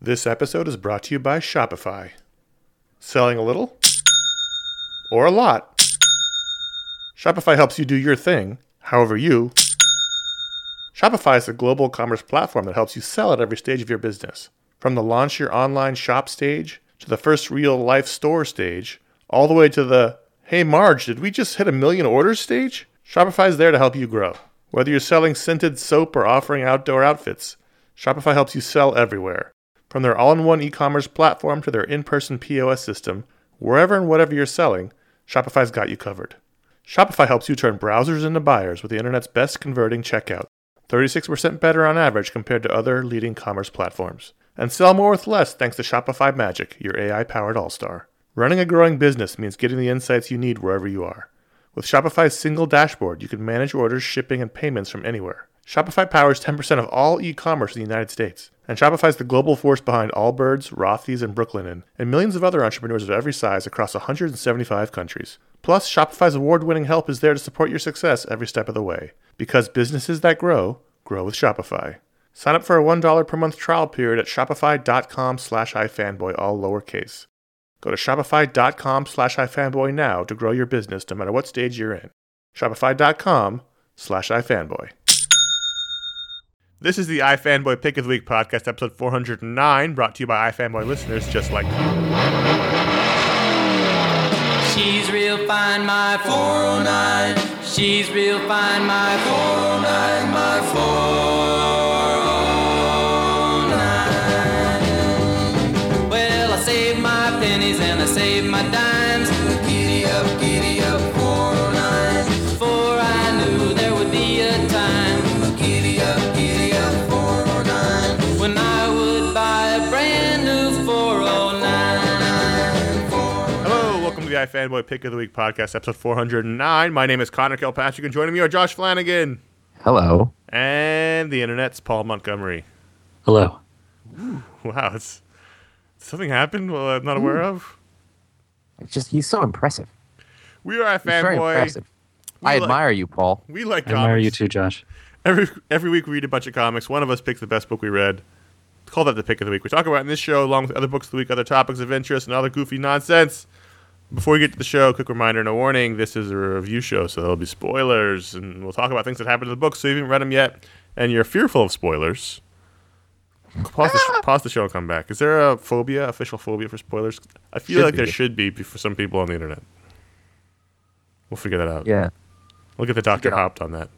This episode is brought to you by Shopify. Selling a little or a lot? Shopify helps you do your thing, however you. Shopify is a global commerce platform that helps you sell at every stage of your business. From the launch your online shop stage, to the first real-life store stage, all the way to the, hey Marge, did we just hit 1 million orders stage? Shopify is there to help you grow. Whether you're selling scented soap or offering outdoor outfits, Shopify helps you sell everywhere. From their all-in-one e-commerce platform to their in-person POS system, wherever and whatever you're selling, Shopify's got you covered. Shopify helps you turn browsers into buyers with the internet's best converting checkout, 36% better on average compared to other leading commerce platforms. And sell more with less thanks to Shopify Magic, your AI-powered all-star. Running a growing business means getting the insights you need wherever you are. With Shopify's single dashboard, you can manage orders, shipping, and payments from anywhere. Shopify powers 10% of all e-commerce in the United States. And Shopify's the global force behind Allbirds, Rothy's, and Brooklinen, and millions of other entrepreneurs of every size across 175 countries. Plus, Shopify's award-winning help is there to support your success every step of the way. Because businesses that grow, grow with Shopify. Sign up for a $1 per month trial period at shopify.com/ifanboy, all lowercase. Go to shopify.com/ifanboy now to grow your business no matter what stage you're in. Shopify.com/ifanboy. This is the iFanboy Pick of the Week podcast, episode 409, brought to you by iFanboy listeners just like you. She's real fine, my 409. She's real fine, my 409, my 409. Well, I saved my pennies and I saved my dimes. Giddy up, 409. For I knew there would be a time. Giddy up, 409. When I would buy a brand new 409. Hello, welcome to the iFanboy Pick of the Week podcast, episode 409. My name is Connor Kilpatrick, and joining me are Josh Flanagan. Hello. And the internet's Paul Montgomery. Hello. Ooh, wow, something happened I'm not aware of? It's just, he's so impressive. We are He's very iFanboy. impressive. I admire you, Paul. We like I comics. admire you too, Josh. Every week we read a bunch of comics. One of us picks the best book we read. Call that the pick of the week. We talk about it in this show, along with other books of the week, other topics of interest, and other goofy nonsense. Before we get to the show, quick reminder and a warning. This is a review show, so there'll be spoilers, and we'll talk about things that happened in the book, so you haven't read them yet, and you're fearful of spoilers. Pause the show and come back. Is there a official phobia for spoilers? I feel like there should be for some people on the internet. We'll figure that out. Yeah. We'll get the Dr. Hopped on that.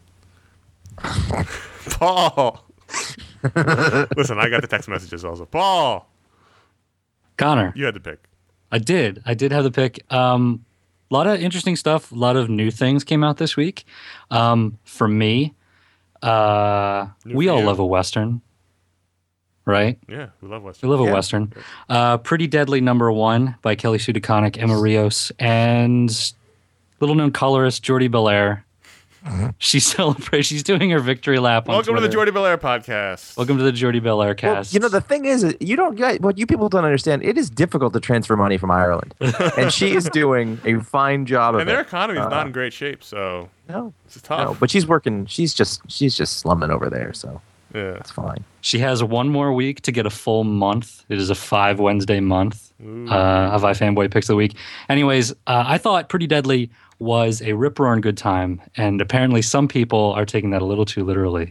Paul! Listen, I got the text messages also. Paul! Connor, You had the pick. I did have the pick. A lot of interesting stuff. A lot of new things came out this week. For me, we all love a Western, right? Yeah, we love We Western. love a Western. Pretty Deadly #1 by Kelly Sue DeConnick, Emma Rios, and little-known colorist Jordi Belair. She's doing her victory lap on Welcome to the Twitter. Jordi Belair podcast. Welcome to the Jordi Belair Well, cast. the thing is, what you people don't understand, it is difficult to transfer money from Ireland. And she is doing a fine job of it. And their economy is not in great shape, so No. it's tough. No, but she's working. She's just slumming over there, so Yeah. it's fine. She has one more week to get a full month. It is a 5 Wednesday month of iFanboy Picks of the Week. Anyways, I thought Pretty Deadly was a rip-roaring good time, and apparently some people are taking that a little too literally.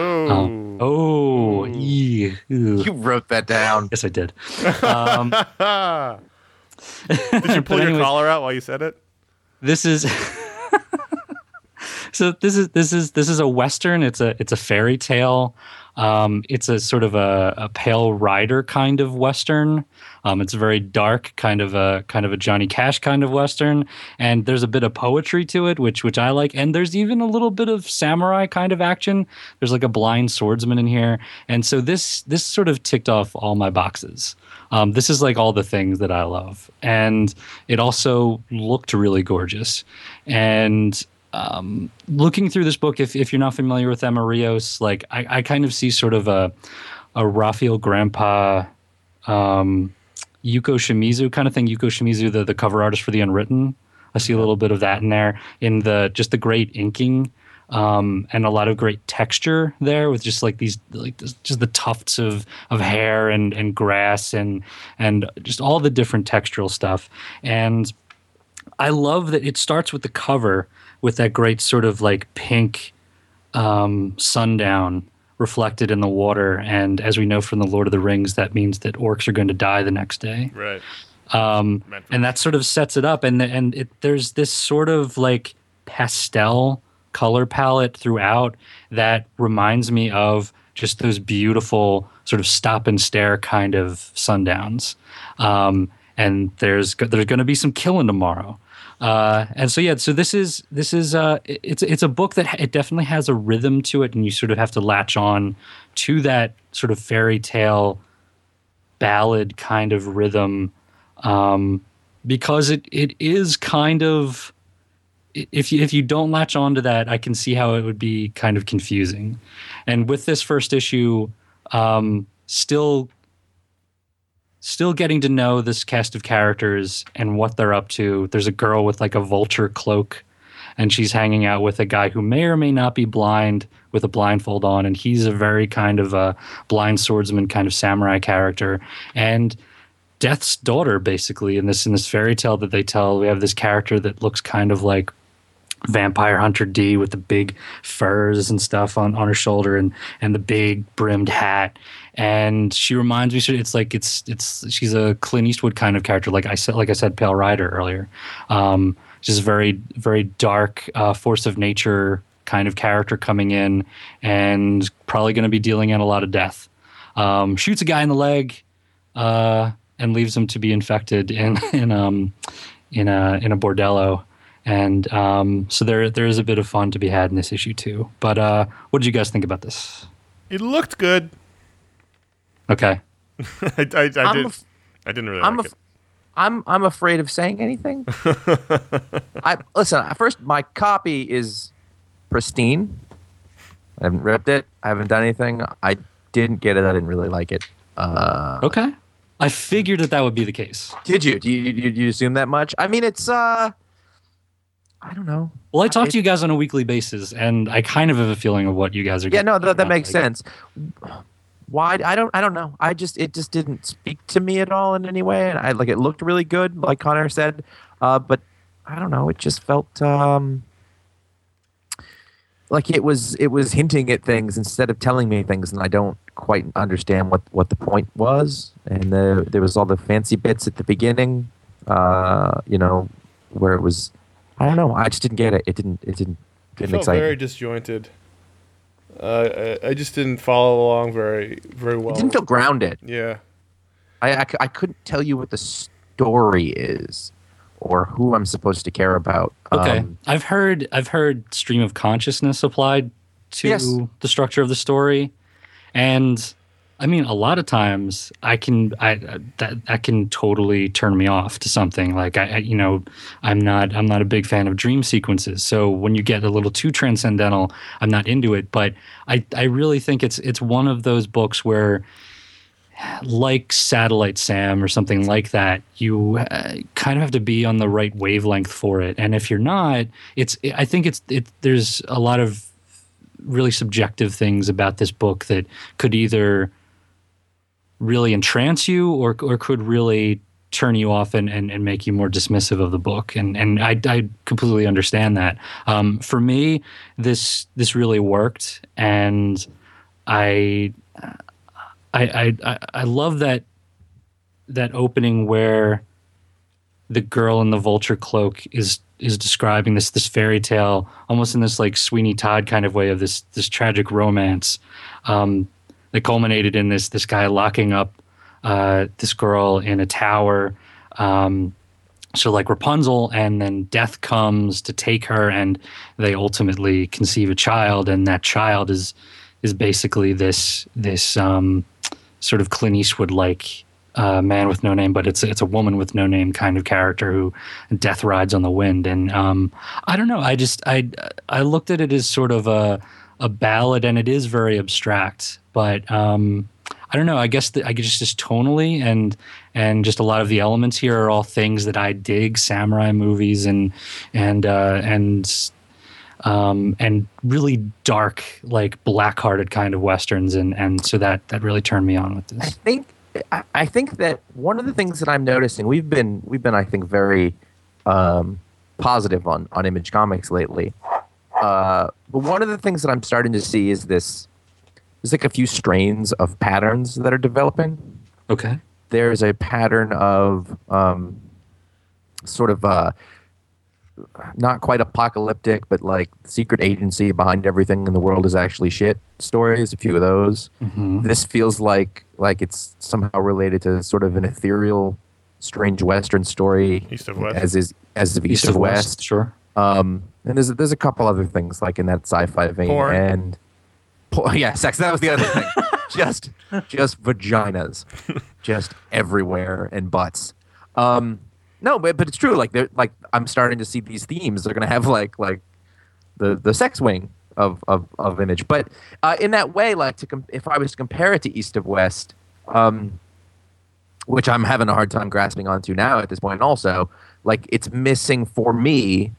Oh. You You wrote that down. Yes, I did. Did you pull your anyways, collar out while you said it? This is so. This is a Western. It's a fairy tale. It's a sort of a Pale Rider kind of Western. It's very dark, kind of a Johnny Cash kind of Western, and there's a bit of poetry to it, which I like, and there's even a little bit of samurai kind of action. There's like a blind swordsman in here, and so this sort of ticked off all my boxes. This is like all the things that I love, and it also looked really gorgeous. And looking through this book, if you're not familiar with Emma Rios, like I kind of see sort of a Raphael Grandpa, Yuko Shimizu kind of thing. Yuko Shimizu, the cover artist for The Unwritten. I see a little bit of that in there, in the great inking and a lot of great texture there with just like just the tufts of hair and grass and just all the different textural stuff. And I love that it starts with the cover with that great sort of like pink sundown reflected in the water. And as we know from the Lord of the Rings, that means that orcs are going to die the next day. Right. And that sort of sets it up. And there's this sort of like pastel color palette throughout that reminds me of just those beautiful sort of stop and stare kind of sundowns. And there's going to be some killing tomorrow. And so so this is it's a book that it definitely has a rhythm to it, and you sort of have to latch on to that sort of fairy tale ballad kind of rhythm, because it is kind of, if you don't latch on to that, I can see how it would be kind of confusing. And with this first issue, still getting to know this cast of characters and what they're up to. There's a girl with like a vulture cloak, and she's hanging out with a guy who may or may not be blind with a blindfold on, and he's a very kind of a blind swordsman kind of samurai character. And Death's daughter, basically, in this fairy tale that they tell, we have this character that looks kind of like Vampire Hunter D with the big furs and stuff on her shoulder and the big brimmed hat. And she reminds me, she's a Clint Eastwood kind of character, like I said, Pale Rider earlier. She's a very, very dark, force of nature kind of character coming in, and probably going to be dealing out a lot of death. Shoots a guy in the leg, and leaves him to be infected in a bordello. And so there is a bit of fun to be had in this issue too. But what did you guys think about this? It looked good. Okay. I didn't really like it. I'm afraid of saying anything. Listen. First, my copy is pristine. I haven't ripped it. I haven't done anything. I didn't get it. I didn't really like it. Okay. I figured that would be the case. Did you? Do you assume that much? I mean, it's I don't know. Well, I talk to you guys on a weekly basis, and I kind of have a feeling of what you guys are. Yeah, no, that makes sense. Why? I don't know. It just didn't speak to me at all in any way. And it looked really good, like Connor said, but I don't know. It just felt like it was hinting at things instead of telling me things, and I don't quite understand what the point was. And there was all the fancy bits at the beginning, where it was. I don't know. I just didn't get it. It didn't It felt excite very me. disjointed. I just didn't follow along very, very well. It didn't feel grounded. Yeah. I couldn't tell you what the story is or who I'm supposed to care about. Okay. I've heard stream of consciousness applied to Yes. the structure of the story. And I mean, a lot of times that can totally turn me off to something. Like I'm not a big fan of dream sequences. So when you get a little too transcendental, I'm not into it. But I really think it's one of those books where, like Satellite Sam or something like that, you kind of have to be on the right wavelength for it. And if you're not, I think there's a lot of really subjective things about this book that could either really entrance you or could really turn you off and make you more dismissive of the book. And I completely understand that. For me, this really worked, and I love that opening where the girl in the vulture cloak is describing this fairy tale almost in this like Sweeney Todd kind of way of this tragic romance that culminated in this guy locking up this girl in a tower. So like Rapunzel, and then death comes to take her, and they ultimately conceive a child, and that child is basically this sort of Clint Eastwood like man with no name, but it's a woman with no name kind of character who death rides on the wind. And I don't know. I looked at it as sort of a ballad, and it is very abstract. But I don't know. I guess just tonally and just a lot of the elements here are all things that I dig. Samurai movies and and really dark, like black-hearted kind of westerns, and so that really turned me on with this. I think that one of the things that I'm noticing, we've been I think very positive on Image Comics lately. But one of the things that I'm starting to see is there's like a few strains of patterns that are developing. Okay. There's a pattern of sort of not quite apocalyptic, but like secret agency behind everything in the world is actually shit stories. A few of those. Mm-hmm. This feels like it's somehow related to sort of an ethereal, strange Western story. East of West. As of East of West. Sure. And there's a couple other things like in that sci-fi vein. Porn. And yeah, sex. That was the other thing. just vaginas, just everywhere, and butts. No, but it's true. Like I'm starting to see these themes. They're gonna have like the sex wing of Image, but in that way, like if I was to compare it to East of West, which I'm having a hard time grasping onto now at this point. Also, like it's missing for me.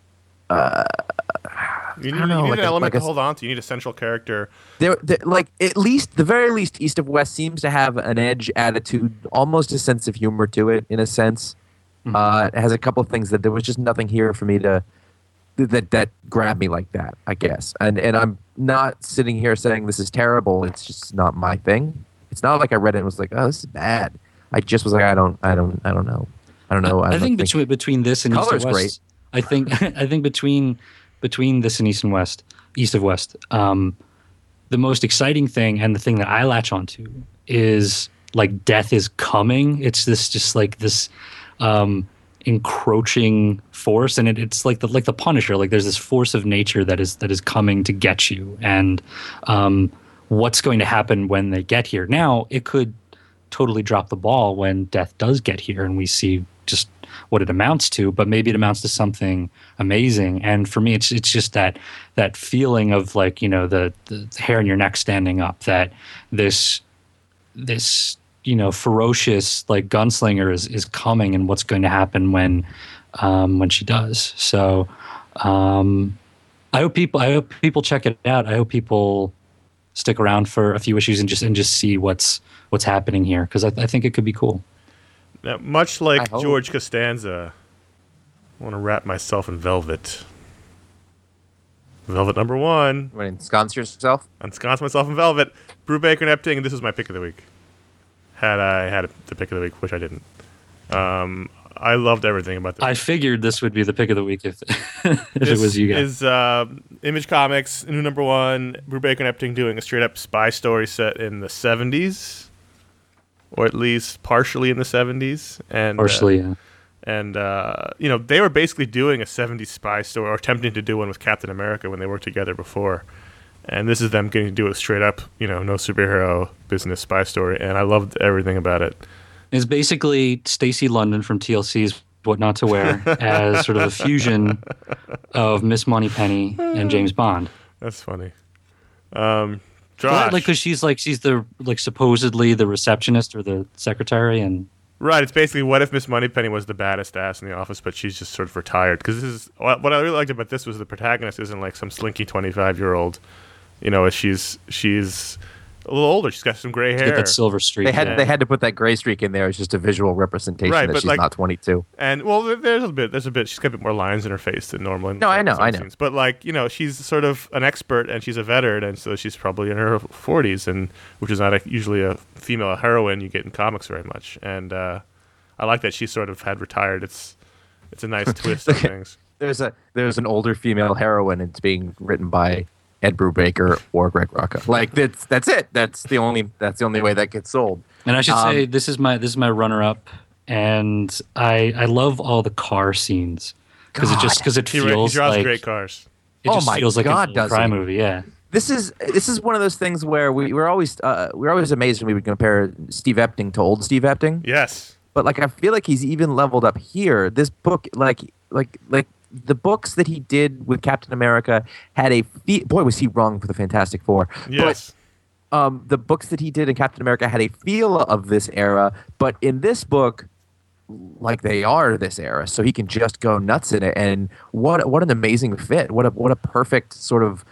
You need an element to hold on to. You need a central character. Like at least, the very least, East of West seems to have an edge attitude, almost a sense of humor to it, in a sense. It has a couple of things that there was just nothing here for me that grabbed me like that, I guess. And I'm not sitting here saying this is terrible. It's just not my thing. It's not like I read it and was like, oh, this is bad. I just was like, I don't know. I think between this and East of West, great. I think between this and East of West, the most exciting thing and the thing that I latch onto is like death is coming. It's this encroaching force, and it's like the Punisher. Like there's this force of nature that is coming to get you, and what's going to happen when they get here? Now it could totally drop the ball when death does get here, and we see just what it amounts to, but maybe it amounts to something amazing. And for me, it's just that feeling of like, the hair on your neck standing up, that this ferocious like gunslinger is coming, and what's going to happen when she does. So I hope people check it out. I hope people stick around for a few issues and just see what's happening here, because I think it could be cool. Now, much like George Costanza, I want to wrap myself in velvet. Velvet number 1. Want to ensconce yourself? Ensconce myself in velvet. Brubaker and Epting, and this was my pick of the week. Had I had the pick of the week, which I didn't. I loved everything about this. I figured this would be the pick of the week if it was you guys. Is Image Comics, new number 1, Brubaker and Epting doing a straight-up spy story set in the 70s. Or at least partially in the 70s. And, partially, yeah. And, they were basically doing a 70s spy story, or attempting to do one with Captain America when they worked together before. And this is them getting to do a straight-up, no superhero business spy story. And I loved everything about it. It's basically Stacey London from TLC's What Not to Wear as sort of a fusion of Miss Moneypenny and James Bond. That's funny. Josh. Because she's the supposedly the receptionist or the secretary, and right. It's basically what if Miss Moneypenny was the baddest ass in the office, but she's just sort of retired. Because this is what I really liked about this was the protagonist isn't like some slinky 25-year-old. She's a little older. She's got some gray hair. Get that silver streak. They had to put that gray streak in there as just a visual representation that she's not 22. And there's a bit. She's got a bit more lines in her face than normal. No, I know. Scenes. But she's sort of an expert, and she's a veteran, and so she's probably in her 40s, and which is not usually a female heroine you get in comics very much. And I like that she sort of had retired. It's a nice twist on things. There's an older female heroine. It's being written by Ed Brubaker or Greg Rucka. Like that's it. That's the only way that gets sold. And I should say this is my runner up, and I love all the car scenes because it feels he draws like great cars. It just feels like a crime movie. Yeah. This is one of those things where we're always amazed when we would compare Steve Epting to old Steve Epting. Yes. But I feel like he's even leveled up here. This book, like the books that he did with Captain America had boy, was he wrong for the Fantastic Four. Yes. But the books that he did in Captain America had a feel of this era. But in this book, like they are this era, so he can just go nuts in it. And what an amazing fit! What a perfect sort of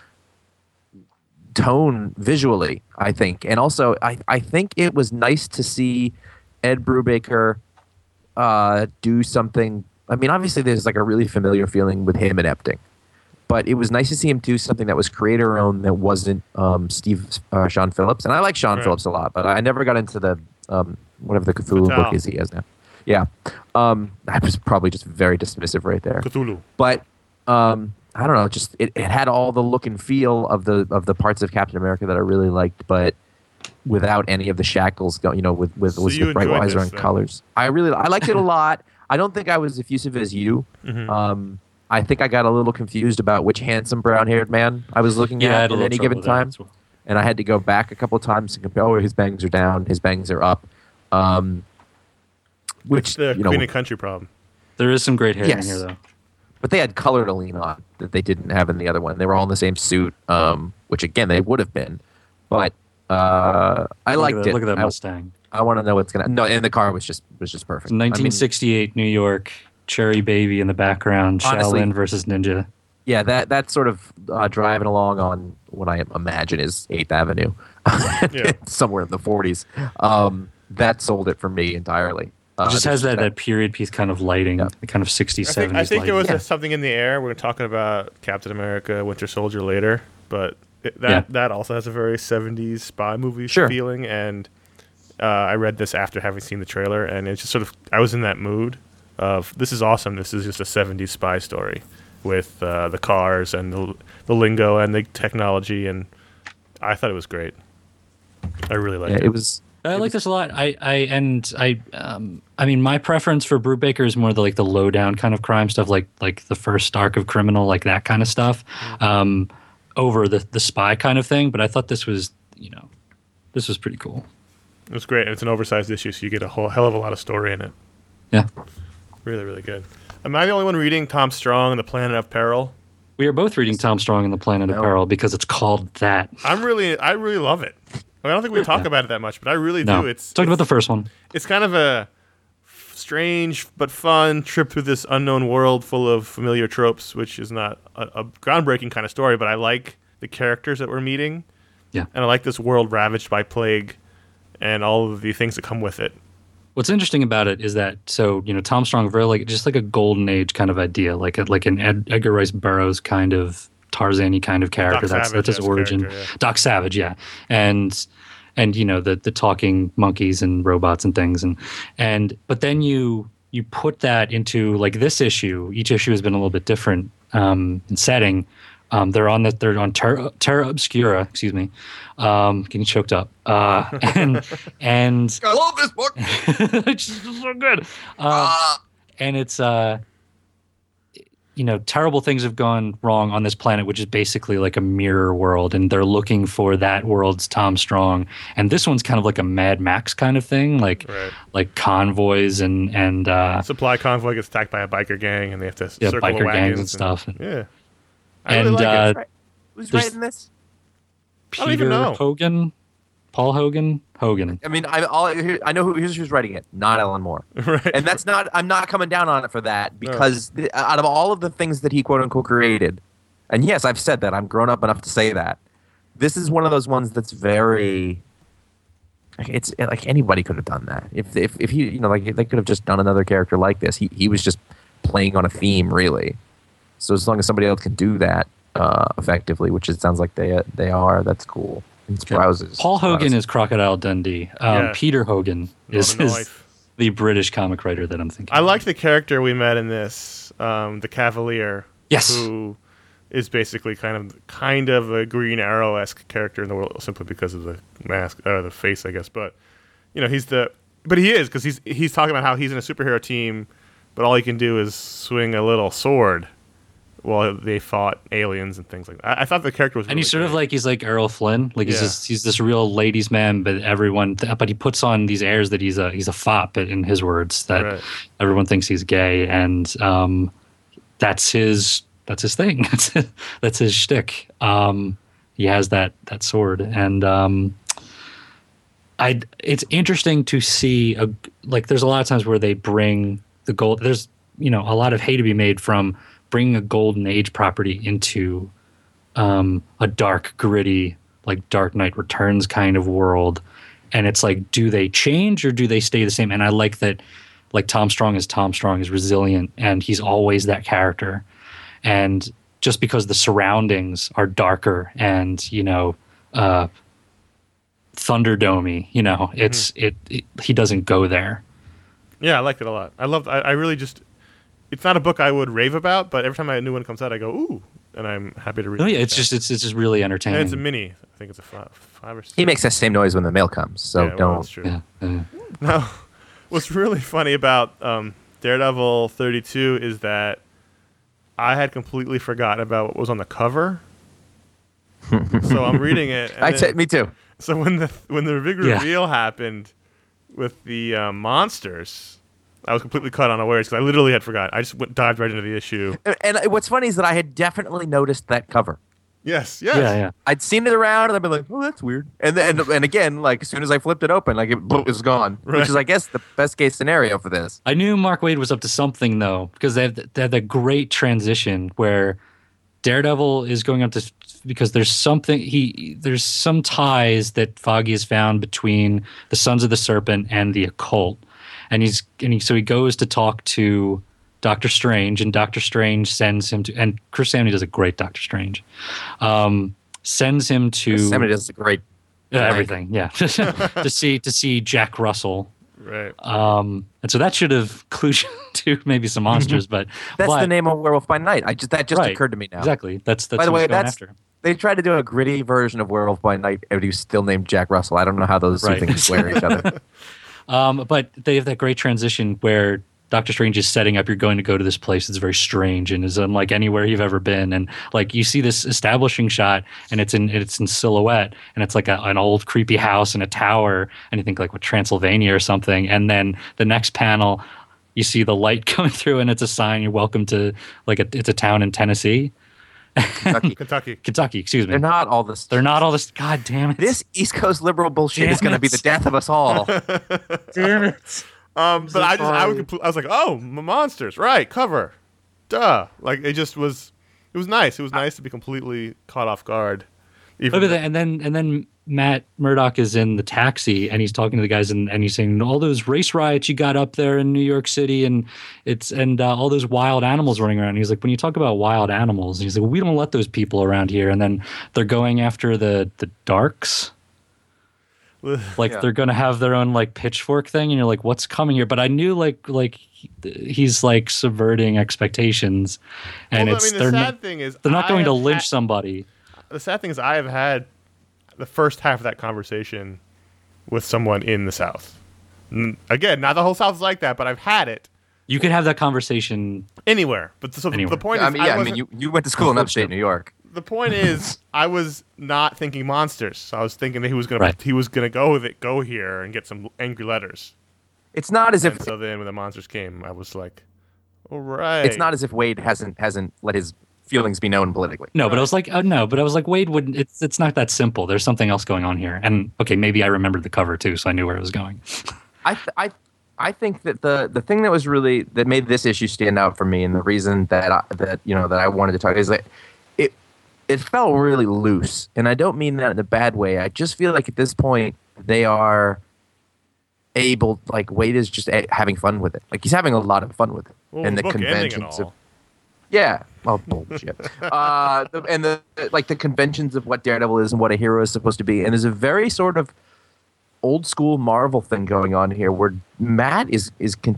tone visually, I think. And also, I think it was nice to see Ed Brubaker do something. I mean, obviously, there's like a really familiar feeling with him and Epting, but it was nice to see him do something that was creator-owned that wasn't Sean Phillips. And I like Sean Phillips a lot, but I never got into the whatever the Cthulhu book is he has now. Yeah, I was probably just very dismissive right there. Cthulhu. But I don't know, just it had all the look and feel of the parts of Captain America that I really liked, but without any of the shackles, with Elizabeth Brightweiser and colors. I liked it a lot. I don't think I was effusive as you. Mm-hmm. I think I got a little confused about which handsome brown-haired man I was looking at any given time, and I had to go back a couple of times to compare. Oh, his bangs are down, his bangs are up. Which the Queen and Country problem. There is some great hair in here, though. But they had color to lean on that they didn't have in the other one. They were all in the same suit, which again they would have been. But I liked it. Look at that Mustang. I want to know what's gonna. No, and the car was just perfect. 1968 New York, Cherry Baby in the background, honestly, Shaolin versus Ninja. Yeah, that sort of driving along on what I imagine is 8th Avenue, somewhere in the 40s. That sold it for me entirely. It just has that period piece kind of lighting, the kind of 60s, 70s I think lighting. there was something in the air. We're talking about Captain America, Winter Soldier later, but that also has a very 70s spy movie feeling. And I read this after having seen the trailer, and it's just sort of, I was in that mood of, this is awesome. This is just a 70s spy story with the cars and the lingo and the technology, and I thought it was great. I really liked it. I like this a lot. I mean, my preference for Brubaker is more the low down kind of crime stuff, like the first arc of Criminal, like that kind of stuff, over the spy kind of thing. But I thought this was pretty cool. It was great. It's an oversized issue, so you get a whole hell of a lot of story in it. Yeah, really, really good. Am I the only one reading Tom Strong and the Planet of Peril? We are both reading Tom Strong and the Planet of Peril because it's called that. I really love it. I don't think we talk about it that much, but I really do. Talk about the first one. It's kind of a strange but fun trip through this unknown world full of familiar tropes, which is not a groundbreaking kind of story, but I like the characters that we're meeting. Yeah. And I like this world ravaged by plague and all of the things that come with it. What's interesting about it is that, Tom Strong, very just like a golden age kind of idea, like an Edgar Rice Burroughs kind of Tarzan-y kind of character. That's his origin. Doc Savage, yeah. And the talking monkeys and robots and things, but then you put that into like this issue. Each issue has been a little bit different in setting. They're on Terra Obscura. Excuse me, getting choked up. And I love this book. It's just so good. And it's terrible things have gone wrong on this planet, which is basically like a mirror world, and they're looking for that world's Tom Strong. And this one's kind of like a Mad Max kind of thing, like convoys and supply convoy gets attacked by a biker gang, and they have to circle biker the wagons gangs and stuff. Yeah, I really like it. Who's writing this? Peter Hogan, Paul Hogan. I mean, I know who's writing it. Not Alan Moore, right? And that's not. I'm not coming down on it for that because out of all of the things that he quote unquote created, and yes, I've said that. I'm grown up enough to say that. This is one of those ones that's very. It's like anybody could have done that. If he like they could have just done another character like this. He was just playing on a theme really. So as long as somebody else can do that effectively, which it sounds like they are, that's cool. Paul Hogan is Crocodile Dundee. Peter Hogan is the British comic writer that I'm thinking. I liked the character we met in this, the Cavalier. Yes. Who is basically kind of a Green Arrow-esque character in the world, simply because of the mask, or the face, I guess. But he is because he's talking about how he's in a superhero team, but all he can do is swing a little sword. Well, they fought aliens and things like that. I thought the character was really and he's sort of great. like, he's like Errol Flynn. Like he's this real ladies' man, but he puts on these airs that he's a fop, in his words, that everyone thinks he's gay, and that's his thing. That's his shtick. He has that sword, and it's interesting to see like there's a lot of times where they bring the gold. There's a lot of hay to be made from bringing a golden age property into a dark, gritty, like Dark Knight Returns kind of world, and it's like, do they change or do they stay the same? And I like that, like Tom Strong is resilient, and he's always that character, and just because the surroundings are darker and Thunderdome-y, he doesn't go there. Yeah, I liked it a lot. I really just, it's not a book I would rave about, but every time a new one comes out, I go, ooh, and I'm happy to read it. Oh yeah, it's just really entertaining. And it's a mini. I think it's a five or six. He makes that same noise when the mail comes, so Yeah, well, don't. that's true. Yeah. Now, what's really funny about Daredevil 32 is that I had completely forgotten about what was on the cover. So I'm reading it. And Me too. So when the big reveal happened with the monsters, I was completely caught unawares because I literally had forgotten. I just dived right into the issue. And what's funny is that I had definitely noticed that cover. Yes. Yeah. I'd seen it around, and I'd been like, "Oh, that's weird." And again, like as soon as I flipped it open, like it was gone, Right. which is, I guess, the best case scenario for this. I knew Mark Waid was up to something though, because they have that great transition where Daredevil is going up to, because there's some ties that Foggy has found between the Sons of the Serpent and the occult, so he goes to talk to Doctor Strange, and Doctor Strange sends him to, and Chris Samney does a great Doctor Strange, sends him to Somebody does a great everything, yeah, to see Jack Russell. Right. And so that should have clued you to maybe some monsters, but That's the name of Werewolf by Night. That just right, occurred to me now. Exactly. That's By the who way, he's going that's after. they tried to do a gritty version of Werewolf by Night, and he was still named Jack Russell. I don't know how those two Right. things square each other. But they have that great transition where Doctor Strange is setting up, you're going to go to this place that's very strange and is unlike anywhere you've ever been. And like you see this establishing shot, and it's in silhouette, and it's like an old creepy house and a tower, and you think like, what, Transylvania or something. And then the next panel, you see the light coming through, and it's a sign, you're welcome to, like, it's a town in Tennessee. Kentucky, excuse me. They're not all this. God damn it. This East Coast liberal bullshit Damn is going to be it. the death of us all. Damn it. But I was like, oh, monsters, right? Cover, duh. Like it was nice. It was nice to be completely caught off guard. And then Matt Murdock is in the taxi, and he's talking to the guys, and he's saying all those race riots you got up there in New York City, and all those wild animals running around. And he's like, when you talk about wild animals, and he's like, well, we don't let those people around here. And then they're going after the Darks. Like Yeah. they're gonna have their own like pitchfork thing, and you're like, what's coming here? But I knew like he's like subverting expectations, and the sad thing is they're not going to lynch had- somebody. The sad thing is I have had the first half of that conversation with someone in the South. Again, not the whole South is like that, but I've had it You could have that conversation. anywhere. But Anywhere. the point is, you went to school in upstate New York. the point is, I was not thinking monsters. So I was thinking that he was gonna Right. go here and get some angry letters. It's not as if And so then when the monsters came, I was like, all right. it's not as if Wade hasn't let his feelings be known politically. No, but I was like, Wade wouldn't. It's not that simple. There's something else going on here. And okay, maybe I remembered the cover too, so I knew where it was going. I think that the thing that was really that made this issue stand out for me, and the reason that I wanted to talk is that it felt really loose, and I don't mean that in a bad way. I just feel like at this point they are able, like Wade is just having fun with it. Like he's having a lot of fun with it, Well, and the book ending and conventions all. of yeah, well bullshit. The conventions of what Daredevil is and what a hero is supposed to be, and there's a very sort of old school Marvel thing going on here where Matt is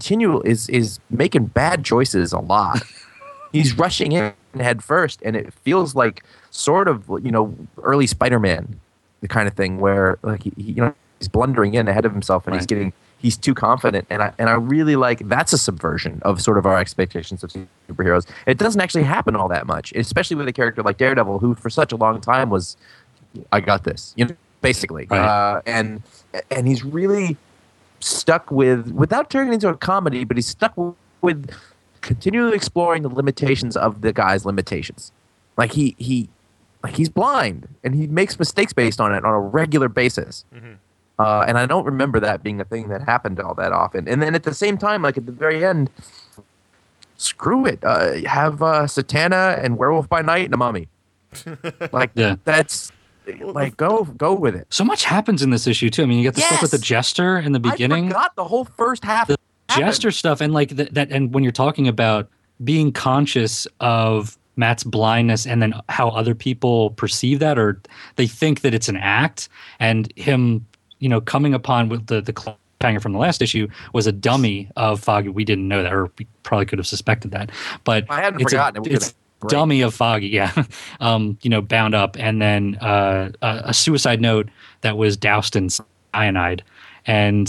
making bad choices a lot. He's rushing in head first, and it feels like sort of early Spider-Man, the kind of thing where like he's blundering in ahead of himself, and Right. he's too confident, and I really like that's a subversion of sort of our expectations of superheroes. It doesn't actually happen all that much, especially with a character like Daredevil, who for such a long time was, I got this, basically, Right. and he's really stuck without turning it into a comedy, but he's stuck with continually exploring the limitations of the guy's limitations. Like he's blind, and he makes mistakes based on it on a regular basis. Mhm. And I don't remember that being a thing that happened all that often. And then at the same time, like at the very end, screw it. Have Satana and Werewolf by Night and a mummy. Like Yeah. that's like go with it. So much happens in this issue too. I mean, you get the stuff with the Yes! Jester in the beginning. I forgot the whole first half. The happened. Jester stuff, and like that, and when you're talking about being conscious of Matt's blindness and then how other people perceive that, or they think that it's an act, and him, coming upon with the cliffhanger from the last issue was a dummy of Foggy. We didn't know that, or we probably could have suspected that, but I hadn't it's forgotten. it's dummy of Foggy, yeah, bound up, and then a suicide note that was doused in cyanide. And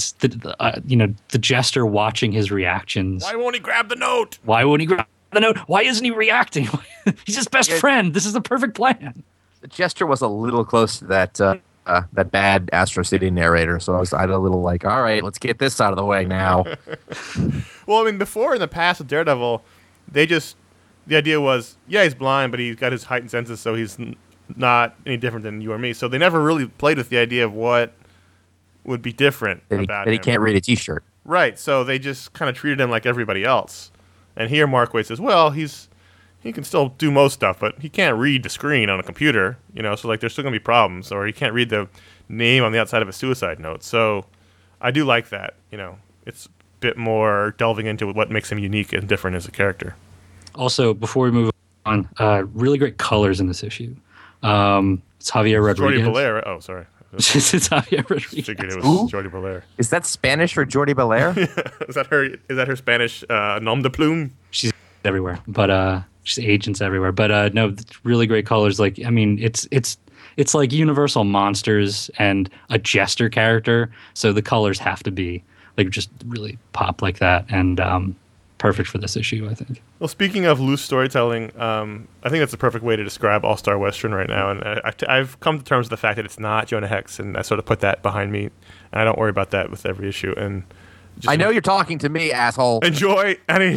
the Jester watching his reactions. Why won't he grab the note? Why won't he grab the note? Why isn't he reacting? He's his best friend. This is the perfect plan. The Jester was a little close to that bad Astro City narrator, so I was a little like, all right, let's get this out of the way now. Well, I mean, before in the past with Daredevil, the idea was, yeah, he's blind, but he's got his heightened senses, so he's not any different than you or me. So they never really played with the idea of what would be different about him. He can't read a T-shirt. Right, so they just kind of treated him like everybody else. And here Mark Waid says, well, he can still do most stuff, but he can't read the screen on a computer, so like there's still going to be problems, or he can't read the name on the outside of a suicide note. So I do like that, it's a bit more delving into what makes him unique and different as a character. Also, before we move on, really great colors in this issue. It's Javier Rodriguez. Jordi Belair, oh, sorry. It's Javier Rodriguez. Figured it was Jordi Belair. Is that Spanish for Jordi Belair? Is that her Spanish nom de plume? She's everywhere, but she's agents everywhere. But no, really great colors. Like, I mean, it's like Universal monsters and a Jester character, so the colors have to be like just really pop like that, and perfect for this issue, I think. Well, speaking of loose storytelling, I think that's the perfect way to describe All-Star Western right now. And I've come to terms with the fact that it's not Jonah Hex, and I sort of put that behind me, and I don't worry about that with every issue. And I know you're talking to me, asshole. Enjoy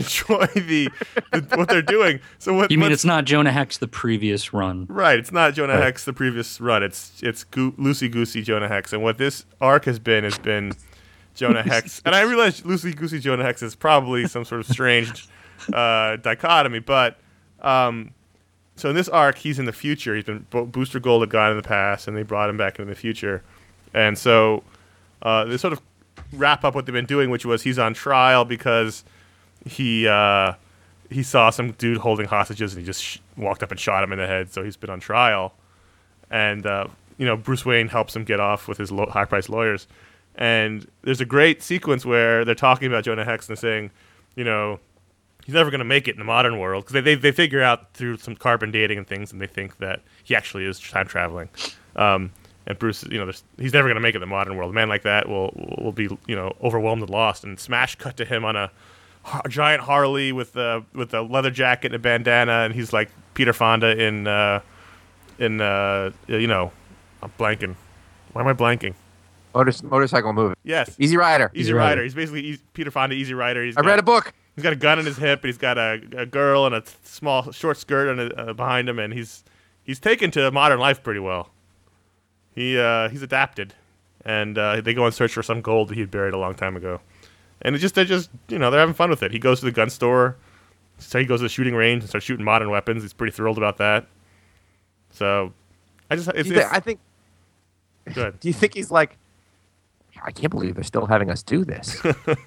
the what they're doing. So what you mean it's not Jonah Hex the previous run? Right, it's not Jonah Hex the previous run. It's loosey goosey Jonah Hex, and what this arc has been Jonah Hex. And I realize loosey goosey Jonah Hex is probably some sort of strange dichotomy, but so in this arc he's in the future. He's been Booster Gold had gone in the past, and they brought him back into the future, and so they sort of wrap up what they've been doing, which was he's on trial because he saw some dude holding hostages, and he just walked up and shot him in the head. So he's been on trial, and Bruce Wayne helps him get off with his high-priced lawyers. And there's a great sequence where they're talking about Jonah Hex and saying, he's never going to make it in the modern world, because they figure out through some carbon dating and things, and they think that he actually is time traveling. And Bruce, he's never going to make it in the modern world. A man like that will be, overwhelmed and lost. And smash cut to him on a giant Harley with a leather jacket and a bandana, and he's like Peter Fonda in I'm blanking. Why am I blanking? Motorcycle movie. Yes. Easy Rider. Easy Rider. He's basically Peter Fonda, Easy Rider. I read a book. He's got a gun in his hip, and he's got a girl and a small short skirt behind him, and he's taken to modern life pretty well. He's adapted, and they go on search for some gold that he had buried a long time ago, and they're just they're having fun with it. He goes to the gun store, so he goes to the shooting range and starts shooting modern weapons. He's pretty thrilled about that. So, I think. Good. Do you think he's like, I can't believe they're still having us do this?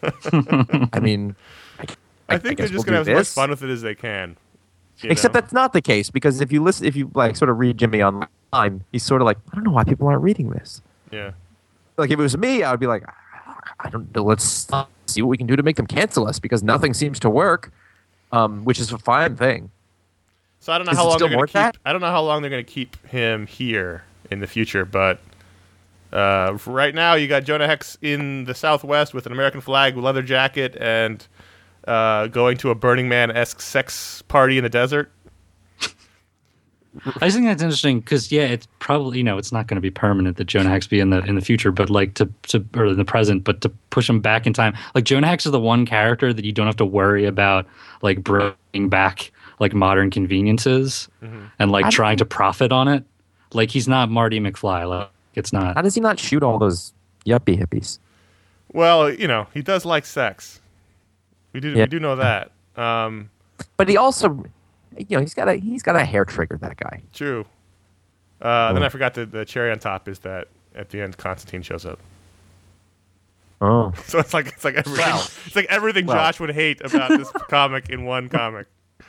I mean, I think they're just going to have as much fun with it as they can. Except that's not the case, because if you like sort of read Jimmy online, he's sort of like, I don't know why people aren't reading this. Yeah. Like if it was me, I would be like, I don't know. Let's see what we can do to make them cancel us, because nothing seems to work, which is a fine thing. So I don't know how long they're going to keep. I don't know how long they're going to keep him here in the future, but right now you got Jonah Hex in the Southwest with an American flag, leather jacket, and going to a Burning Man-esque sex party in the desert. I just think that's interesting because, yeah, it's probably, it's not going to be permanent that Jonah Hex be in the future, but like or in the present, but to push him back in time. Like Jonah Hex is the one character that you don't have to worry about, like bringing back like modern conveniences and like trying to profit on it. Like he's not Marty McFly. Like it's not. How does he not shoot all those, yuppie hippies. Well, he does like sex. We Yeah. do know that. But he also, he's got a hair trigger. That guy. True. Then I forgot the cherry on top is that at the end Constantine shows up. Oh, So it's like everything. It's like everything Josh would hate about this comic in one comic.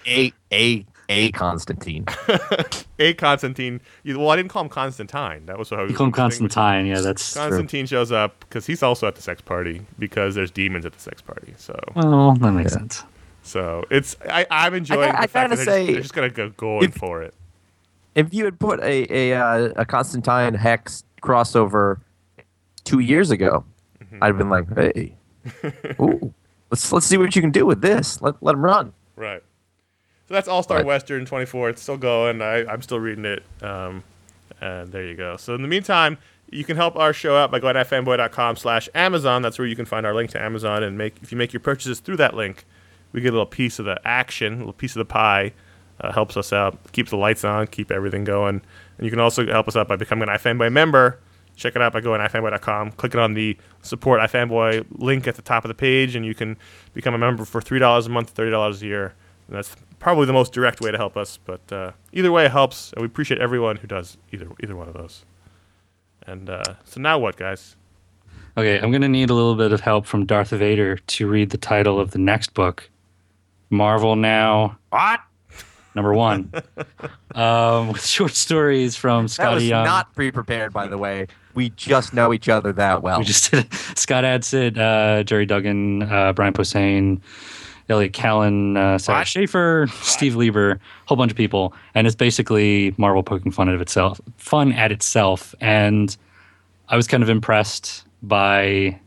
a Constantine. A Constantine. Well, I didn't call him Constantine. That was how You call him Constantine. Yeah, that's true. Constantine shows up because he's also at the sex party because there's demons at the sex party. So Well, that makes sense. it's I'm enjoying I the fact gotta that say, they're just gonna go going for it. If you had put a Constantine Hex crossover 2 years ago, I'd have been like, hey, ooh, let's see what you can do with this. Let him run. Right. So that's All Star Right. Western 24. It's still going. I'm still reading it. And there you go. So in the meantime, you can help our show out by going to fanboy.com/Amazon. That's where you can find our link to Amazon. And if you make your purchases through that link, we get a little piece of the action, a little piece of the pie. Helps us out, keeps the lights on, keep everything going. And you can also help us out by becoming an iFanboy member. Check it out by going to ifanboy.com, clicking on the support iFanboy link at the top of the page, and you can become a member for $3 a month, $30 a year. And that's probably the most direct way to help us. But either way, it helps, and we appreciate everyone who does either one of those. And so now what, guys? Okay, I'm going to need a little bit of help from Darth Vader to read the title of the next book. Marvel Now. What? Number 1. With short stories from That Scotty was Young. not pre-prepared, by the way. We just know each other that well. We just did it. Scott Adsit, Jerry Duggan, Brian Posehn, Elliot Callan, Sarah Schaefer, Steve Lieber, a whole bunch of people. And it's basically Marvel poking fun at itself. And I was kind of impressed by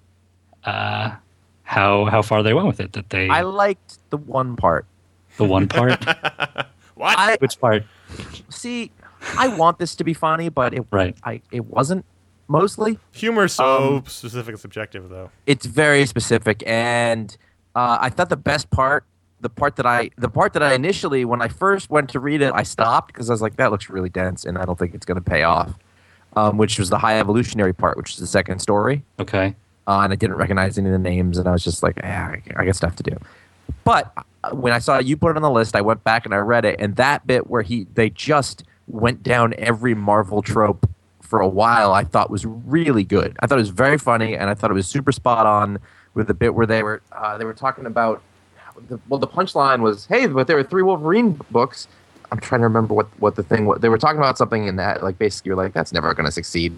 how far they went with it. I liked the one part. The one part? What? Which part? See, I want this to be funny, but it wasn't mostly. Humor is so specific and subjective, though. It's very specific, and I thought the best part, the part that I initially, when I first went to read it, I stopped because I was like, that looks really dense, and I don't think it's going to pay off. Which was the high evolutionary part, which is the second story. Okay. And I didn't recognize any of the names, and I was just like, I got stuff to do. But when I saw you put it on the list, I went back and I read it, and that bit where they just went down every Marvel trope for a while, I thought was really good. I thought it was very funny, and I thought it was super spot on with the bit where they were talking about. The punchline was, hey, but there were 3 Wolverine books. I'm trying to remember what the thing was. They were talking about something in that, like basically, you're like, that's never going to succeed.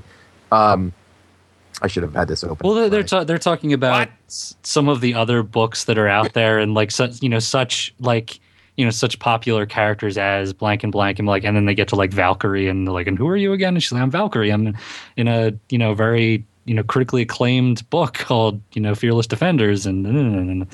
I should have had this open. Well, they're talking about some of the other books that are out there, and like such popular characters as blank and blank, and like, and then they get to like Valkyrie, and they're like, and who are you again? And she's like, I'm Valkyrie. I'm in a very critically acclaimed book called Fearless Defenders, and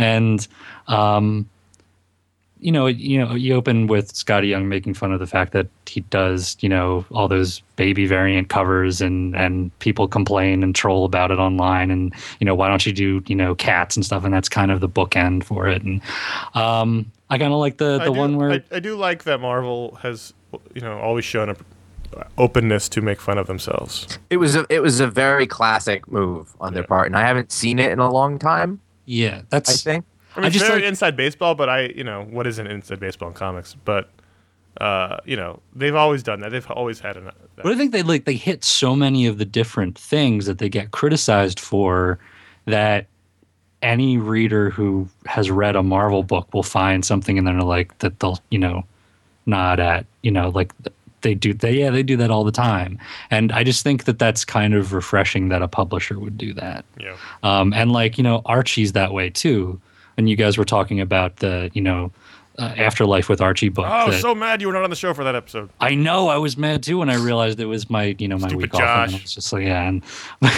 you open with Scotty Young making fun of the fact that he does, all those baby variant covers, and people complain and troll about it online, and why don't you do cats and stuff, and that's kind of the bookend for it. And I kind of like the one where I do like that Marvel has always shown up openness to make fun of themselves. It was a very classic move on their part, and I haven't seen it in a long time. Yeah, I think. I mean, it's very inside baseball, but what isn't inside baseball in comics? But they've always done that. They've always had that. But I think they hit so many of the different things that they get criticized for that any reader who has read a Marvel book will find something in there like that they'll nod at, like they do that all the time. And I just think that that's kind of refreshing that a publisher would do that. Yeah. And Archie's that way too. And you guys were talking about the Afterlife with Archie book. Oh, so mad you were not on the show for that episode. I know, I was mad too when I realized it was my my Stupid week Josh. off. And I was just like, yeah. And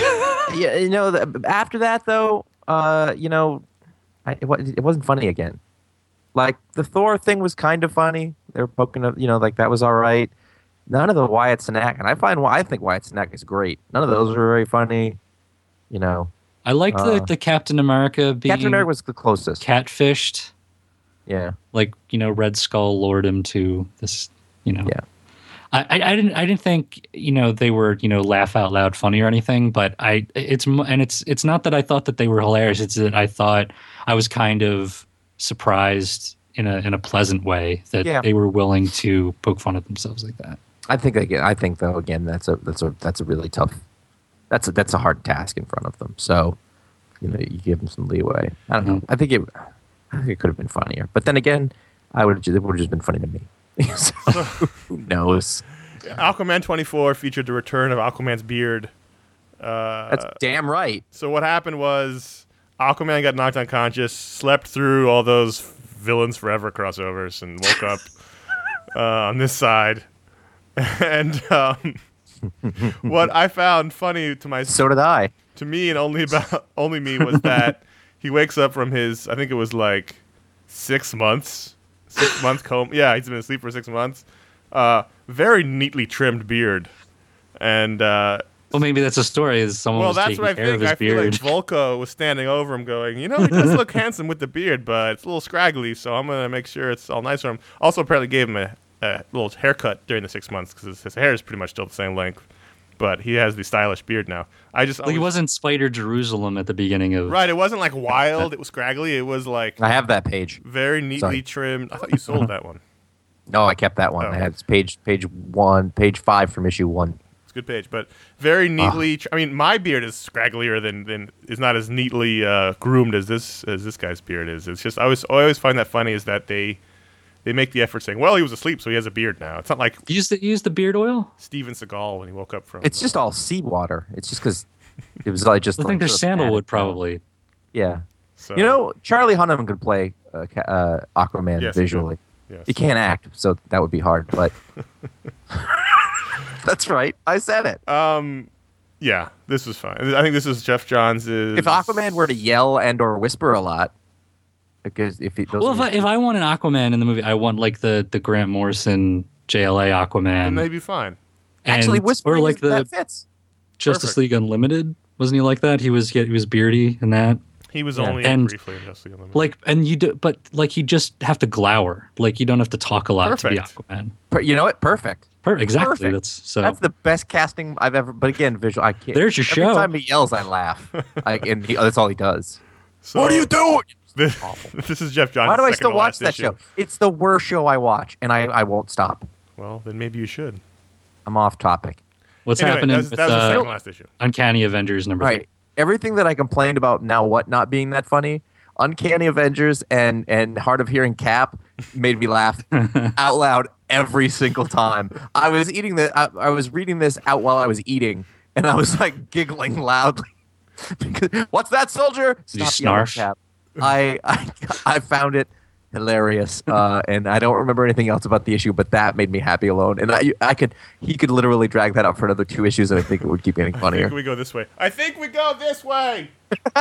After that though, it wasn't funny again. Like the Thor thing was kind of funny. They were poking up, like that was all right. None of the Wyatt Cenac, and I think Wyatt Cenac is great. None of those were very funny. I liked the Captain America being Captain America was the closest. catfished. Yeah. Like, Red Skull lured him to this, Yeah. I didn't think they were laugh out loud funny or anything, but it's not that I thought that they were hilarious. It's that I thought I was kind of surprised in a pleasant way that they were willing to poke fun at themselves like that. I think though that's a really tough. That's a hard task in front of them. So you give them some leeway. I don't know. I think it could have been funnier, but then again, it would have just been funny to me. So, who knows? Aquaman 24 featured the return of Aquaman's beard. That's damn right. So what happened was Aquaman got knocked unconscious, slept through all those Villains Forever crossovers, and woke up on this side. And what I found funny So did I. To me, and only me, was that he wakes up from his, I think it was like 6 months. 6 month coma. Yeah, he's been asleep for 6 months. Very neatly trimmed beard, and well, maybe that's a story. Is someone was that's taking what I care think. of his I feel beard. like Volko was standing over him, going, he does look handsome with the beard, but it's a little scraggly. So I'm gonna make sure it's all nice for him. Also, apparently gave him a little haircut during the 6 months because his hair is pretty much still the same length, but he has the stylish beard now. He wasn't Spider Jerusalem at the beginning of. Right, it wasn't like wild. It was scraggly. It was like I have that page. very neatly trimmed. I thought you sold that one. No, I kept that one. Oh. I had page 5 from issue 1. It's a good page, but very neatly. I mean, my beard is scragglier than is not as neatly groomed as this guy's beard is. It's just I always find that funny is that they make the effort saying, well, he was asleep, so he has a beard now. It's not like You used the beard oil. Steven Seagal when he woke up from. It's just all seawater. It's just because it was like just. I think there's sandalwood probably. Yeah. So, Charlie Hunnam could play Aquaman Yes, he visually. yes. He can't act, so that would be hard. But that's right. I said it. Yeah, this was fine. I think this is Jeff Johns'. If Aquaman were to yell and or whisper a lot, because if I want an Aquaman in the movie, I want like the Grant Morrison JLA Aquaman. then they'd be fine. actually whispering or like that the fits. Justice Perfect. League Unlimited, wasn't he like that? He was beardy in that. He was Yeah. only And, briefly in Justice League Unlimited. Like, and you just have to glower. Like, you don't have to talk a lot to be Perfect. Aquaman. You know what? Perfect. Exactly. Perfect. That's the best casting I've ever. But again, visual. I can't. There's your Every show. time he yells, I laugh. That's all he does. So, What are you doing? This is Jeff Johns' Why do I second still to watch last that issue. show? It's the worst show I watch, and I won't stop. Well, then maybe you should. I'm off topic. What's Anyway, happening that was with the second last issue. Uncanny Avengers number Right. 3? Everything that I complained about now, what not being that funny, Uncanny Avengers and Hard of Hearing Cap made me laugh out loud every single time. I was eating I was reading this out while I was eating, and I was like giggling loudly. Because, what's that, soldier? you Stop yelling, snarf? Cap. I found it hilarious, and I don't remember anything else about the issue, but that made me happy alone. And he could literally drag that out for another 2 issues, and I think it would keep getting I funnier. think we go this way. I think we go this way.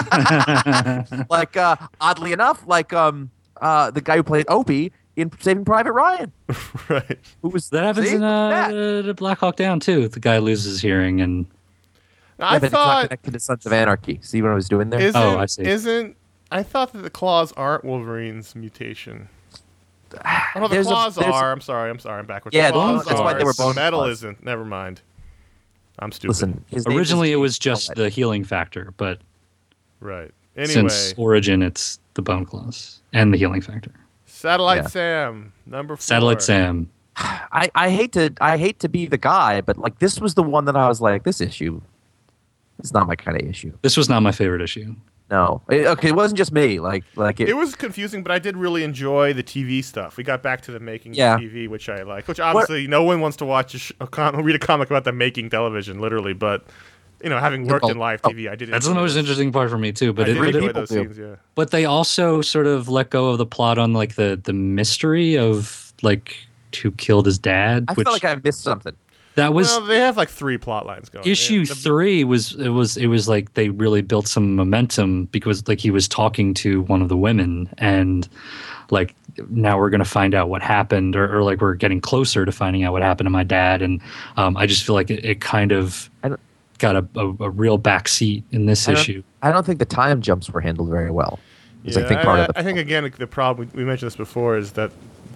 Like oddly enough, like the guy who played Opie in Saving Private Ryan, Right. who was That happens see? in Yeah. Black Hawk Down too. The guy loses hearing and I Yeah, but it's not thought connected to Sons of Anarchy. See what I was doing there? isn't I see. I thought that the claws aren't Wolverine's mutation. Oh, no, the There's a- claws there's a- are. I'm sorry. I'm backwards. Yeah, the claws that's why are. they were bone The metal claws. isn't. Never mind. I'm stupid. Listen, his name originally is it was James just Follett. the healing factor, but Right. Anyway, since origin it's the bone claws and the healing factor. Satellite Yeah. Sam, number 4. Satellite Sam. I hate to be the guy, but like this was the one that I was like, this issue is not my kind of issue. This was not my favorite issue. No, it wasn't just me. Like It was confusing, but I did really enjoy the TV stuff. We got back to the making Yeah. of TV, which I like. Which obviously no one wants to watch read a comic about them making television, literally. But having worked in live TV, I did. That's the enjoy most it. interesting part for me too. But I did enjoy people those do. scenes. Yeah. but they also sort of let go of the plot on like the mystery of like who killed his dad. I which felt like I missed something. that was Well, they have like 3 plot lines going. issue The- 3 was like they really built some momentum because like he was talking to one of the women and like now we're going to find out what happened or like we're getting closer to finding out what happened to my dad. And I just feel like it kind of I don't- got a real backseat in this issue. I don't think the time jumps were handled very well. It's Yeah, I think part of the I think again the problem we mentioned this before is that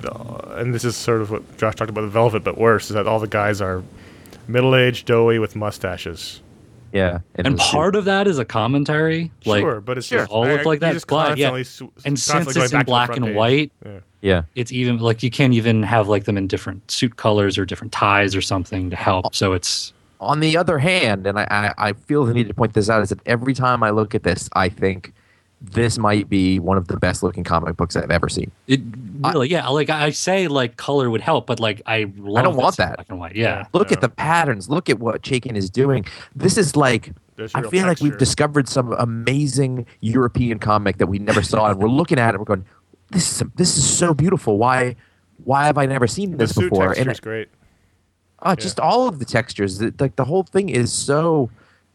and this is sort of what Josh talked about the Velvet, but worse, is that all the guys are middle-aged, doughy with mustaches. Yeah, And part of that is a commentary. Like, Sure, but it's they just all look like you that. just But, yeah. constantly And constantly since going it's in back to the black front and page. white, Yeah. yeah. it's even like you can't even have like them in different suit colors or different ties or something to help. So it's On the other hand, and I feel the need to point this out, is that every time I look at this, I think this might be one of the best looking comic books I've ever seen. it really yeah. Like I say, like color would help, but like I love don't want it's in that. black and white. Yeah. Look Yeah. at the patterns. Look at what Chaykin is doing. This is like, There's I real feel like we've texture. discovered some amazing European comic that we never saw, and we're looking at it. We're going, this is so beautiful. Why have I never seen The this suit before? texture And is great. just all of the textures. Like the whole thing is so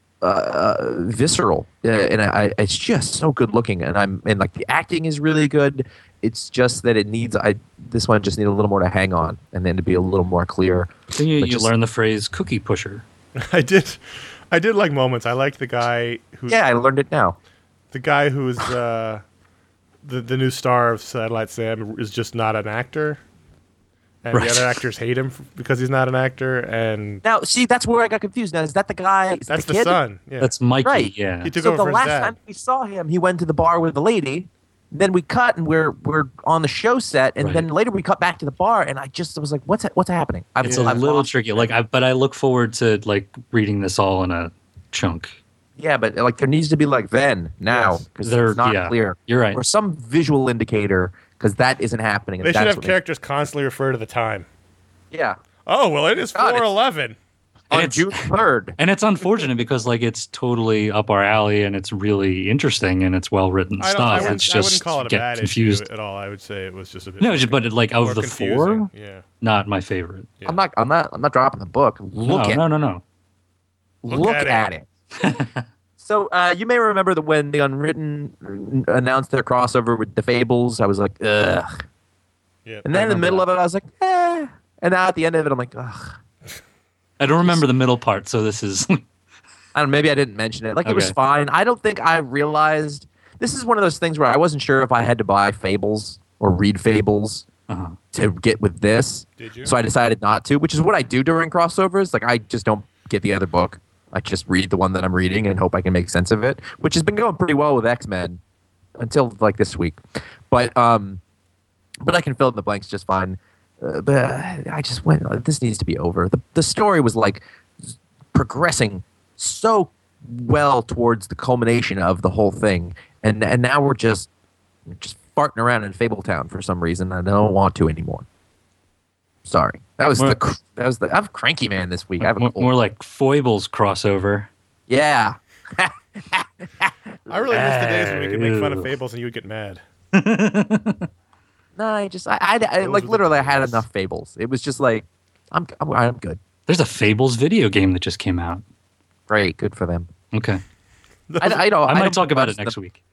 visceral, and it's just so good looking. And like the acting is really good. It's just that it needs. This one just needs a little more to hang on, and then to be a little more clear. Then you But just- learn the phrase "cookie pusher." I did like moments. I liked the guy who Yeah, I learned it now. the guy who is the new star of Satellite Sam is just not an actor, and Right. the other actors hate him because he's not an actor, and Now, see, that's where I got confused. Now, is that the guy? Is that's the the kid? son. Yeah, That's Mikey. Right. Yeah. he took So over the for his last dad. time we saw him, he went to the bar with the lady. Then we cut, and we're on the show set, and Right. then later we cut back to the bar, and I was like, "What's happening?" It's a little tricky. Like, but I look forward to like reading this all in a chunk. Yeah, but like there needs to be like then, now, Yes. because There- it's not yeah. clear. You're right. Or some visual indicator, because that isn't happening. and They should that's have what characters constantly refer to the time. Yeah, Oh well, it is God, it's- 4:11. And on it's- June 3rd. And it's unfortunate because like it's totally up our alley and it's really interesting and it's well written I stuff. wouldn't, It's I wouldn't just call it a get bad confused. issue at all. I would say it was just a bit. No, but like more of the confusing. four, Yeah. not my favorite. Yeah. I'm not dropping the book. Look No. Look at it. So you may remember that when the Unwritten announced their crossover with the Fables, I was like, ugh. Yeah. And then in the middle of it, I was like, eh. And now at the end of it, I'm like, ugh. I don't remember the middle part, so this is I don't know, maybe I didn't mention it. Like, it was Okay. fine. I don't think I realized. This is one of those things where I wasn't sure if I had to buy Fables or read Fables uh-huh. to get with this. Did you? So I decided not to, which is what I do during crossovers. Like, I just don't get the other book. I just read the one that I'm reading and hope I can make sense of it, which has been going pretty well with X-Men until like this week. But I can fill in the blanks just fine. But I just went, this needs to be over. The story was like progressing so well towards the culmination of the whole thing, and now we're just farting around in Fabletown for some reason. I don't want to anymore. Sorry, that was the I'm cranky man this week. I have a more, cold. more like foibles crossover. Yeah. I really miss the days when we could make fun of Fables and you would get mad. No, I Those like were the literally I had days. enough Fables. It was just like I'm good. There's a Fables video game that just came out. Great, good for them. Okay. I don't. I might don't talk about it watch next the- week.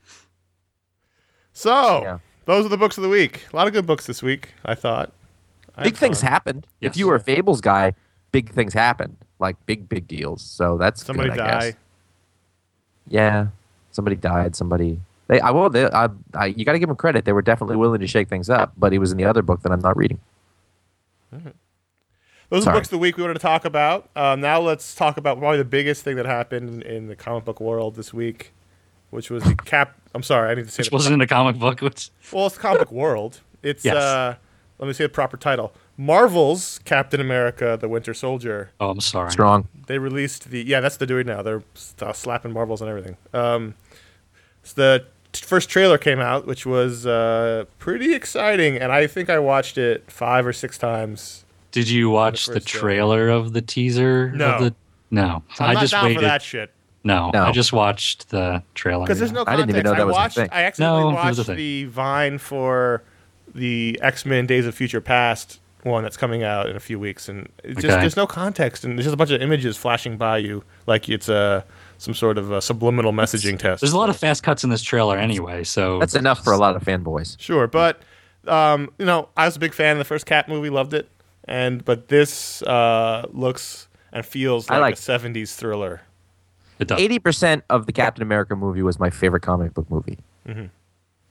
So, Yeah. those are the books of the week. A lot of good books this week, I thought. I Big had things fun. happened. Yes. If you were a Fables guy, big things happened. Like big deals. So that's Somebody good, I guess. die. Yeah, somebody died. Somebody. You got to give them credit. They were definitely willing to shake things up. But he was in the other book that I'm not reading. Those are the Sorry. books of the week we wanted to talk about. Now let's talk about probably the biggest thing that happened in the comic book world this week, which was the I'm sorry, I need to say Which wasn't in a comic book. Which Well, it's comic book world. It's Yes. let me say the proper title. Marvel's Captain America: The Winter Soldier. oh, I'm sorry. Strong. They released that's what they're doing now. They're slapping Marvels and everything. So the first trailer came out, which was pretty exciting, and I think I watched it 5 or 6 times. Did you watch the first day. trailer of the teaser? No. No. I'm I not just down waited. for that shit No, No. I just watched the trailer. because there's no I context. didn't even know that was a watched. thing. I accidentally No, it was a watched thing. the Vine for the X-Men: Days of Future Past one that's coming out in a few weeks, and it's just Okay. there's no context, and there's just a bunch of images flashing by you like it's some sort of a subliminal messaging test. There's a lot of fast cuts in this trailer anyway, so That's enough for a lot of fanboys. Sure, but I was a big fan of the first Cap movie, loved it, but this looks and feels I like like- a '70s thriller. it does. 80% of the Captain America movie was my favorite comic book movie.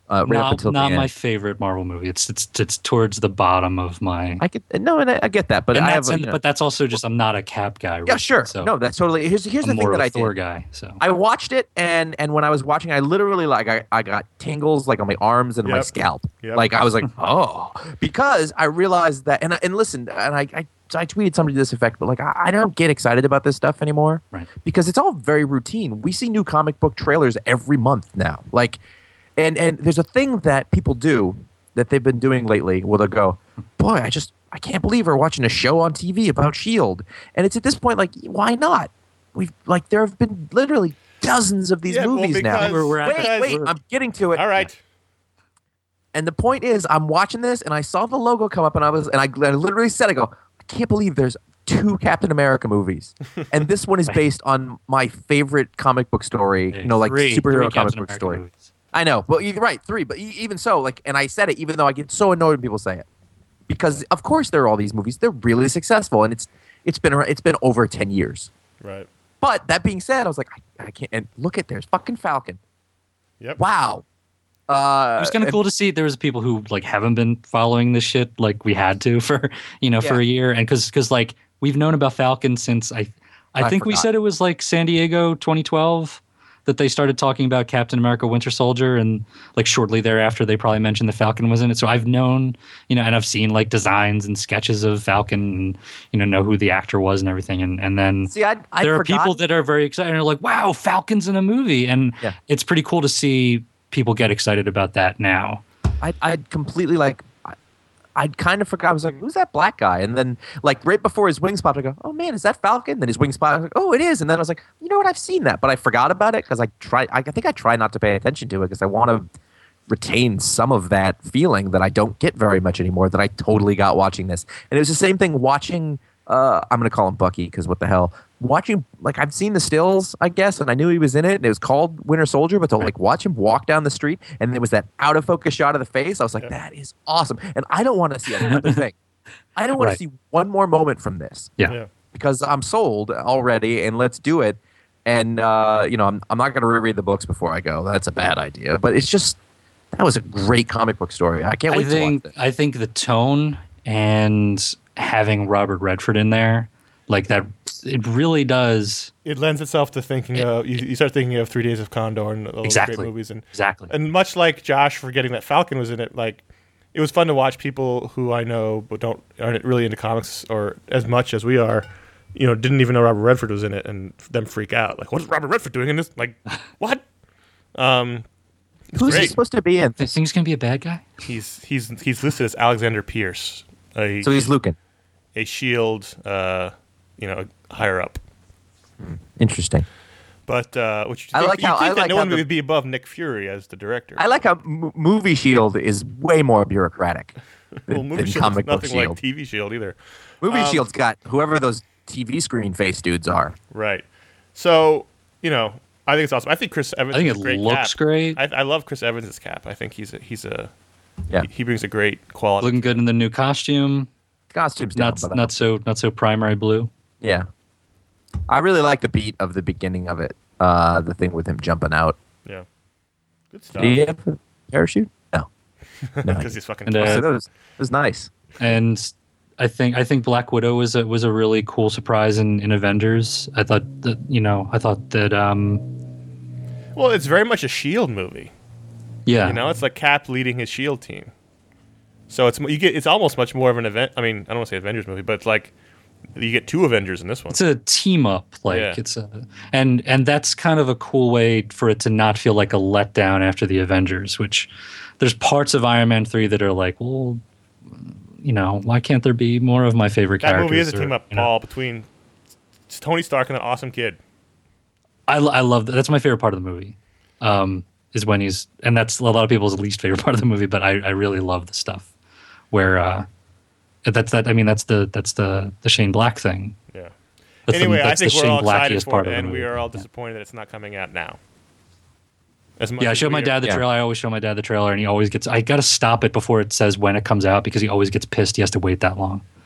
right up until not the my end. favorite Marvel movie. It's towards the bottom of my. I get that, but And I that's have. but that's also just I'm not a Cap guy. Yeah, really, sure. So No, that's totally. Here's I'm the thing more that of a I Thor did. guy. So I watched it, and when I was watching, I literally I got tingles like on my arms and my Yep. scalp. Yep. Like I was like, oh, because I realized that, and listen, and I tweeted something to this effect, but like I don't get excited about this stuff anymore, Right. because it's all very routine. We see new comic book trailers every month now, like, and there's a thing that people do that they've been doing lately where they'll go, boy, I can't believe we're watching a show on TV about Shield, and it's at this point like, why not? There have been literally dozens of these Yeah, well, movies now. because- We're at the- Wait, I'm getting to it. All right. And the point is, I'm watching this, and I saw the logo come up, and I literally said, I go, I can't believe there's 2 Captain America movies, and this one is based on my favorite comic book story, like Three superhero Captain comic book America story. movies. I know, well, you're right, 3, but even so, like, and I said it, even though I get so annoyed when people say it, because of course there are all these movies, they're really successful, and it's been over 10 years. Right. But that being said, I was like, I can't, and look at there's fucking Falcon. Yep. Wow. It was kind of and- cool to see. There was people who like haven't been following this shit like we had to for for Yeah. a year, and because like we've known about Falcon since I think we forgot. said it was like San Diego 2012 that they started talking about Captain America Winter Soldier, and like shortly thereafter they probably mentioned the Falcon was in it. So I've known, and I've seen like designs and sketches of Falcon, and know who the actor was and everything, and then See, I there are people that are very excited and are like, wow, Falcon's in a movie, and Yeah. it's pretty cool to see people get excited about that now. I'd completely I'd kind of forgot. I was like, who's that black guy? And then, like, right before his wings popped, I go, oh man, is that Falcon? Then his wings popped. I was like, oh, it is. And then I was like, you know what? I've seen that, but I forgot about it because I think I try not to pay attention to it because I want to retain some of that feeling that I don't get very much anymore that I totally got watching this. And it was the same thing watching, I'm going to call him Bucky because what the hell. Watching, like, I've seen the stills, I guess, and I knew he was in it, and it was called Winter Soldier, but to, like, watch him walk down the street, and there was that out-of-focus shot of the face, I was like, that is awesome. And I don't want to see another thing. I don't want Right. to see one more moment from this Yeah. because I'm sold already, and let's do it. And, I'm not going to reread the books before I go. That's a bad idea. But it's just, that was a great comic book story. I can't wait to watch it. I think the tone and having Robert Redford in there, like that, it really does. It lends itself to thinking of you start thinking of 3 Days of Condor and all those Exactly. great movies, Exactly. and much like Josh forgetting that Falcon was in it, like it was fun to watch people who I know but aren't really into comics or as much as we are, didn't even know Robert Redford was in it, and them freak out like, what is Robert Redford doing in this? Like, what? Who's he great. supposed to be in? Think he's gonna be a bad guy? He's listed as Alexander Pierce, So he's Lucan. a Shield, higher up. Interesting. But which I like how- I that like no how one the- would be above Nick Fury as the director. I like how movie Shield is way more bureaucratic well, than, movie than Shield is comic book nothing like Shield. TV Shield either. Movie Shield's got whoever those TV screen face dudes are. Right. So, I think it's awesome. I think Chris Evans I think is a it great looks Cap. great. I love Chris Evans as Cap. I think he Yeah. brings a great quality. Looking good in the new costume. Costumes down, Not so primary blue. yeah. I really like the beat of the beginning of it. The thing with him jumping out. Yeah. Good stuff. Did he have a parachute? No. No. Because he's fucking And, So that was nice. And I think Black Widow was a really cool surprise in Avengers. I thought that well, it's very much a Shield movie. yeah. It's like Cap leading his Shield team. So it's almost much more of an event. I mean, I don't want to say Avengers movie, but it's like you get 2 Avengers in this one. It's a team up, like Yeah. it's and that's kind of a cool way for it to not feel like a letdown after the Avengers. Which there's parts of Iron Man 3 that are like, well, why can't there be more of my favorite That characters? movie is a or, team up, Paul, between Tony Stark and an awesome kid. I love that. That's my favorite part of the movie. Is when and that's a lot of people's least favorite part of the movie, but I really love the stuff where that's the Shane Black thing. Yeah. That's Anyway, that's I think the we're all Shane excited Blackiest for part it, of the and movie. we are all Yeah. disappointed that it's not coming out now. As much Yeah, I as showed my we are- dad the Yeah. trailer. I always show my dad the trailer, and he always gets. I gotta stop it before it says when it comes out because he always gets pissed. He has to wait that long.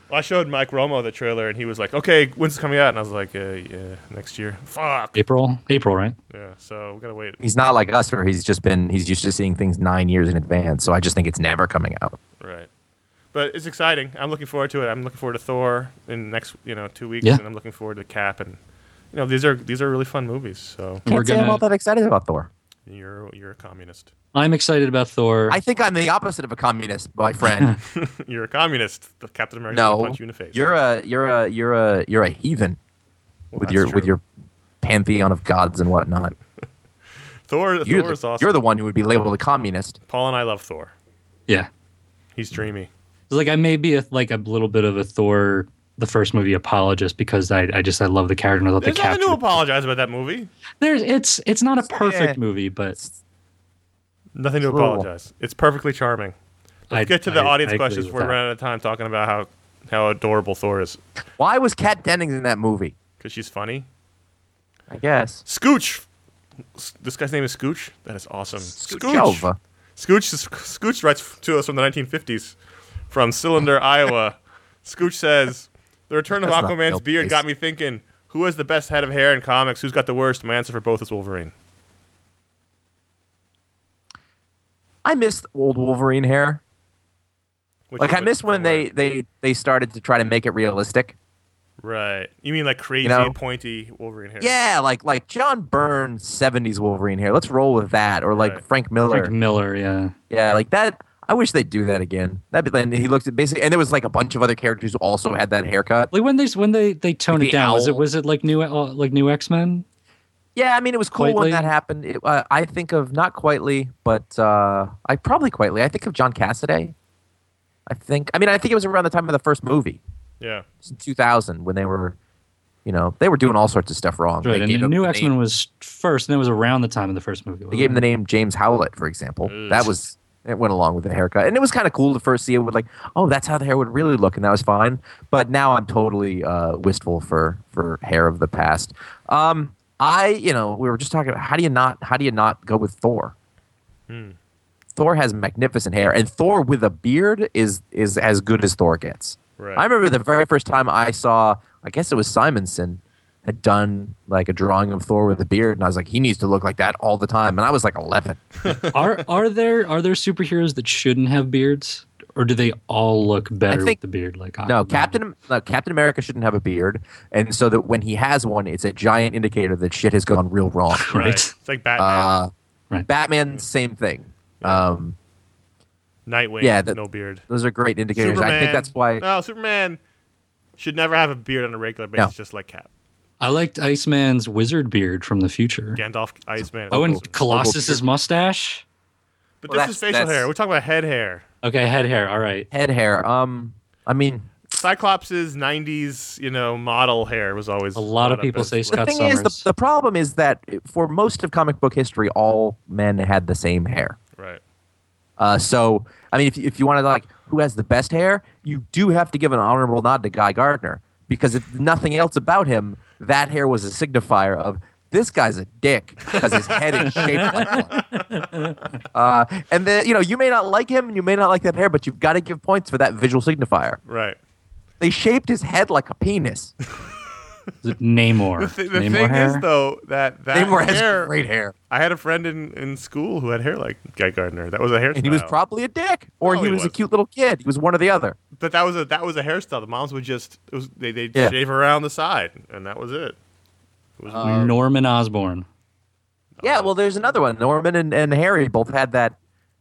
Well, I showed Mike Romo the trailer, and he was like, "Okay, when's it coming out?" And I was like, "Yeah, next year." Fuck. April, right? Yeah, so we gotta wait. He's not like us, where he's used to seeing things 9 years in advance. So I just think it's never coming out. Right. But it's exciting. I'm looking forward to it. I'm looking forward to Thor in the next 2 weeks, Yeah. and I'm looking forward to Cap, and these are really fun movies. So We're Can't say I'm gonna- all that excited about Thor. you're a communist. I'm excited about Thor. I think I'm the opposite of a communist, my friend. You're a communist. The Captain America No, will punch you in the face. you're a heathen Well, with that's true. your pantheon of gods and whatnot. Thor You're is awesome. you're the one who would be labeled a communist. Paul and I love Thor. yeah. He's dreamy. It's like I may be a little bit of a Thor, the first movie apologist, because I love the character and I love There's the nothing to capture. apologize about that movie. It's not a perfect Yeah. movie, but Nothing to It's a little- apologize. It's perfectly charming. Let's I get to the audience I agree questions. with We're that. running out of time talking about how adorable Thor is. Why was Kat Dennings in that movie? Because she's funny. I guess. Scooch. This guy's name is Scooch. That is awesome. Scoochova. Scooch writes to us from the 1950s from Cylinder, Iowa. Scooch says, "The return of That's not Aquaman's real beard place. got me thinking, who has the best head of hair in comics? Who's got the worst? My answer for both is Wolverine." I miss old Wolverine hair. Like I miss when they started to try to make it realistic. Right. You mean like crazy, pointy Wolverine hair? Yeah, like John Byrne's 70s Wolverine hair. Let's roll with that. Or like Right. Frank Miller. Frank Miller, yeah. Yeah, like that. I wish they'd do that again. And he looked at basically, and there was like a bunch of other characters who also had that haircut. Like when they toned The it down, owl. was it like new X-Men? Yeah, I mean, it was cool Quietly? when that happened. I think of not Quietly, but I probably Quietly. I think of John Cassaday. I think it was around the time of the first movie. Yeah. It was in 2000 when they were, they were doing all sorts of stuff wrong. Right, They and gave the him new the X-Men name- was first, and it was around the time of the first movie. They gave him the name James Howlett, for example. Ugh. It went along with the haircut, and it was kind of cool to first see it with like, oh, that's how the hair would really look, and that was fine. But now I'm totally wistful for hair of the past. We were just talking about how do you not go with Thor? Thor has magnificent hair, and Thor with a beard is as good as Thor gets. Right. I remember the very first time I saw, I guess it was Simonson, had done like a drawing of Thor with a beard, and I was like, he needs to look like that all the time. And I was like 11. Are there superheroes that shouldn't have beards, or do they all look better think- with the beard? Like No, Aquaman? Captain America shouldn't have a beard, and so that when he has one, it's a giant indicator that shit has gone real wrong. Right. Right. It's like Batman. Right. Batman, same thing. Nightwing, yeah, no beard. Those are great indicators. Superman. I think that's why. No, Superman should never have a beard on a regular basis, No. just like Cap. I liked Iceman's wizard beard from the future. Gandalf, Iceman. Oh, and Colossus's mustache. But Well, this is facial hair. We're talking about head hair. Okay, head hair. All right. Head hair. I mean, Cyclops' 90s, model hair was always A lot of brought up people as, say like- Scott the thing is, Summers. the problem is that for most of comic book history, all men had the same hair. Right. So, I mean, if you want to like who has the best hair, you do have to give an honorable nod to Guy Gardner because if nothing else about him, that hair was a signifier of this guy's a dick because his head is shaped like one. And then you may not like him and you may not like that hair, but you've got to give points for that visual signifier. Right. They shaped his head like a penis. Is it Namor? The Namor thing hair? is, though, that Namor has hair. great hair, I had a friend in school who had hair like Guy Gardner. That was a hairstyle. and he was probably a dick, or No, he he was a wasn't. cute little kid. He was one or the other. But that was a hairstyle. The moms would just they'd Yeah. shave around the side, and that was it. It was weird. Norman Osborn. Yeah, well, there's another one. Norman and Harry both had that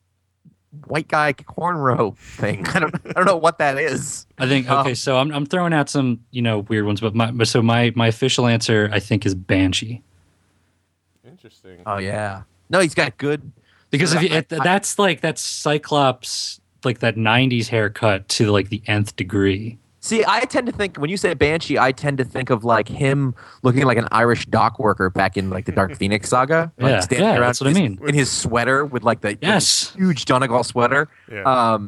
white guy cornrow thing. I don't know what that is. I think okay, so I'm throwing out some weird ones, but my official answer I think is Banshee Interesting. Oh yeah. No, he's got good. because if you, I- that's Cyclops like that '90s haircut to like the nth degree. See, I tend to think when you say Banshee, I tend to think of like him looking like an Irish dock worker back in like the Dark Phoenix saga. Like, Yeah, standing yeah, around that's what I mean. in his sweater with like the Yes. huge Donegal sweater. Yeah.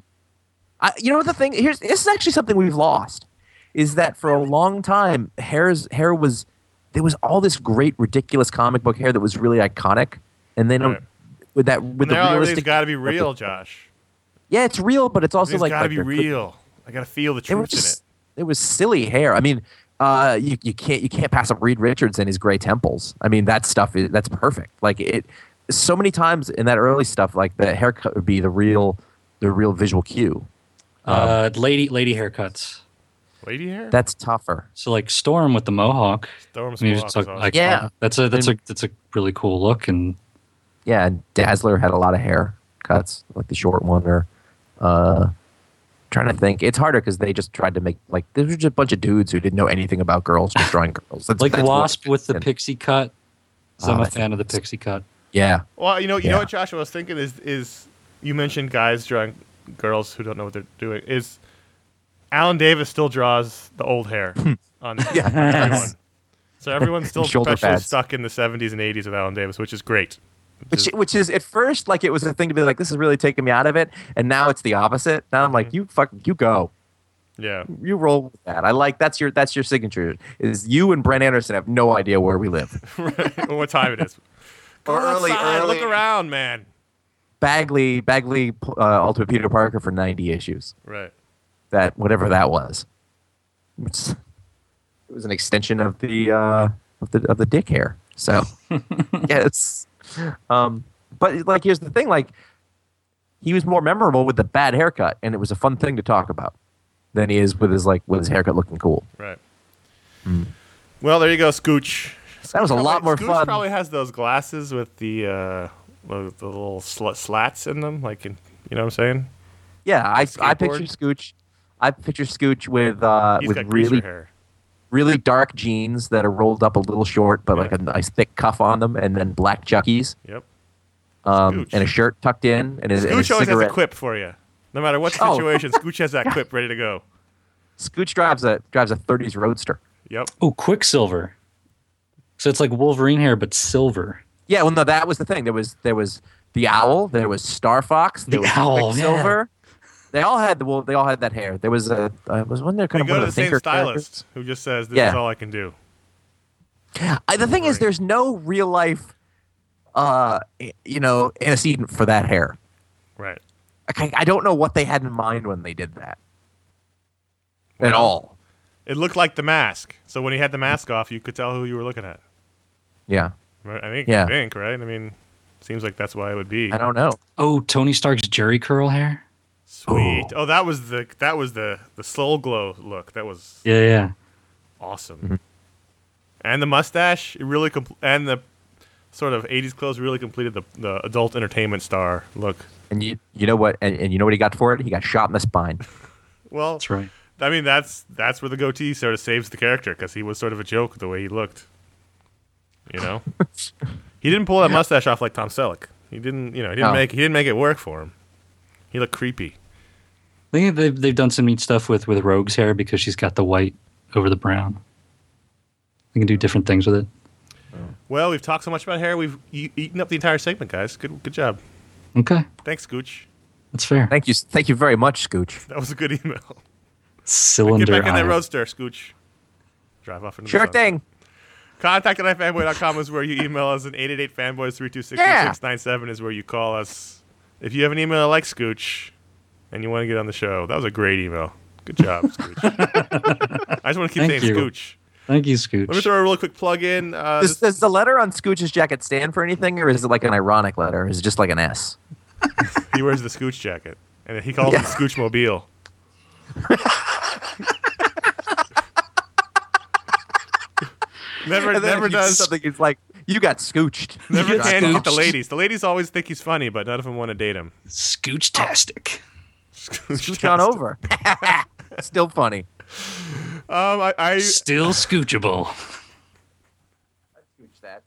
The thing here's this is actually something we've lost is that for a long time hair was there was all this great ridiculous comic book hair that was really iconic, and then Right. with the now everything's realistic got to be real, Josh. yeah, it's real, but it's also It's like got to like be the- real. I got to feel the They were truth in it. just silly hair. I mean, you can't pass up Reed Richards and his gray temples. I mean, that stuff that's perfect. Like it, so many times in that early stuff, like the haircut would be the real visual cue. Lady haircuts. Lady hair? That's tougher. So like Storm with the mohawk. Storm's I mean, mohawk it's is like, awesome. Yeah. that's a really cool look. And Yeah, and Dazzler had a lot of hair cuts, like the short one. Or trying to think, it's harder because they just tried to make like there was just a bunch of dudes who didn't know anything about girls just drawing girls. That's Wasp what- with the pixie cut. So I'm a that's- fan of the pixie cut. Yeah, Well, you know Yeah. what, Josh, I was thinking is you mentioned guys drawing girls who don't know what they're doing. Is Alan Davis still draws the old hair on everyone. So everyone's still Shoulder perpetually pads. stuck in the 70s and 80s with Alan Davis, which is great. which is at first like it was a thing to be like this is really taking me out of it, and now it's the opposite. Now I'm like you go. Yeah. You roll with that. I like that's your signature. Is you and Brent Anderson have no idea where we live. What time it is. Go Or early- outside, look early- around, man. Bagley, Ultimate Peter Parker for 90 issues. Right. That whatever that was. It was an extension of the dick hair. So yeah, it's but like here's the thing, like he was more memorable with the bad haircut, and it was a fun thing to talk about than he is with his haircut looking cool. Right. Well, there you go, Scooch. That was a lot more Scooch fun. probably has those glasses with the little slats in them, like you know what I'm saying? Yeah, I Skateboard. picture Scooch. I picture Scooch with He's got greaser really hair. really dark jeans that are rolled up a little short, but like Yeah. a nice thick cuff on them, and then black Chuckies, Yep. and Scooch. a shirt tucked in, and a Scooch always has a cigarette. quip for you. No matter what the Oh. situation, Scooch has that quip ready to go. Scooch drives a 30s Roadster. Yep. Oh, Quicksilver. So it's like Wolverine hair, but silver. Yeah, well, no, that was the thing. There was the Owl, there was Star Fox, there The was Owl, Quicksilver. They all had that hair. There was was one there They kind of go one to of the same thinker stylist who just says, "This Yeah. is all I can do." The thing is, Right. there's no real life, antecedent for that hair. Right. I don't know what they had in mind when they did that. At all. It looked like the mask. So when he had the mask off, you could tell who you were looking at. Yeah, Right? I Yeah. think, right? I mean, seems like that's why it would be. I don't know. Oh, Tony Stark's Jerry curl hair. Sweet. Oh, that was the soul glow look. That was Yeah. awesome. Mm-hmm. And the mustache, it really and the sort of 80s clothes really completed the adult entertainment star look. And you know what? And you know what he got for it? He got shot in the spine. Well, That's right. I mean, that's where the goatee sort of saves the character because he was sort of a joke the way he looked. You know, he didn't pull that mustache off like Tom Selleck. He didn't. He didn't Oh. make it work for him. He looked creepy. I think they've done some neat stuff with Rogue's hair because she's got the white over the brown. They can do different things with it. Well, we've talked so much about hair. We've eaten up the entire segment, guys. Good job. Okay, Thanks, Scooch. that's fair. Thank you very much, Scooch. That was a good email. Cylinder. Get back in that eye. roadster, Scooch. Drive off into the Sure sunset. thing. Contact@ifanboy.com is where you email us, and 888-FANBOYS-326-2697 Yeah. is where you call us. If you have an email like Scooch and you want to get on the show, that was a great email. Good job, Scooch. I just want to keep Thank saying you. Scooch. Thank you, Scooch. Let me throw a really quick plug in. Does the letter on Scooch's jacket stand for anything, or is it like an ironic letter? Is it just like an S? He wears the Scooch jacket, and he calls it Scooch Mobile. never And then he does something. It's like you got scooched. Never You got can get the Scooched. ladies. The ladies always think he's funny, but none of them want to date him. Scooch-tastic. Scooch on over. Still funny. I Still scoochable. Scooch that.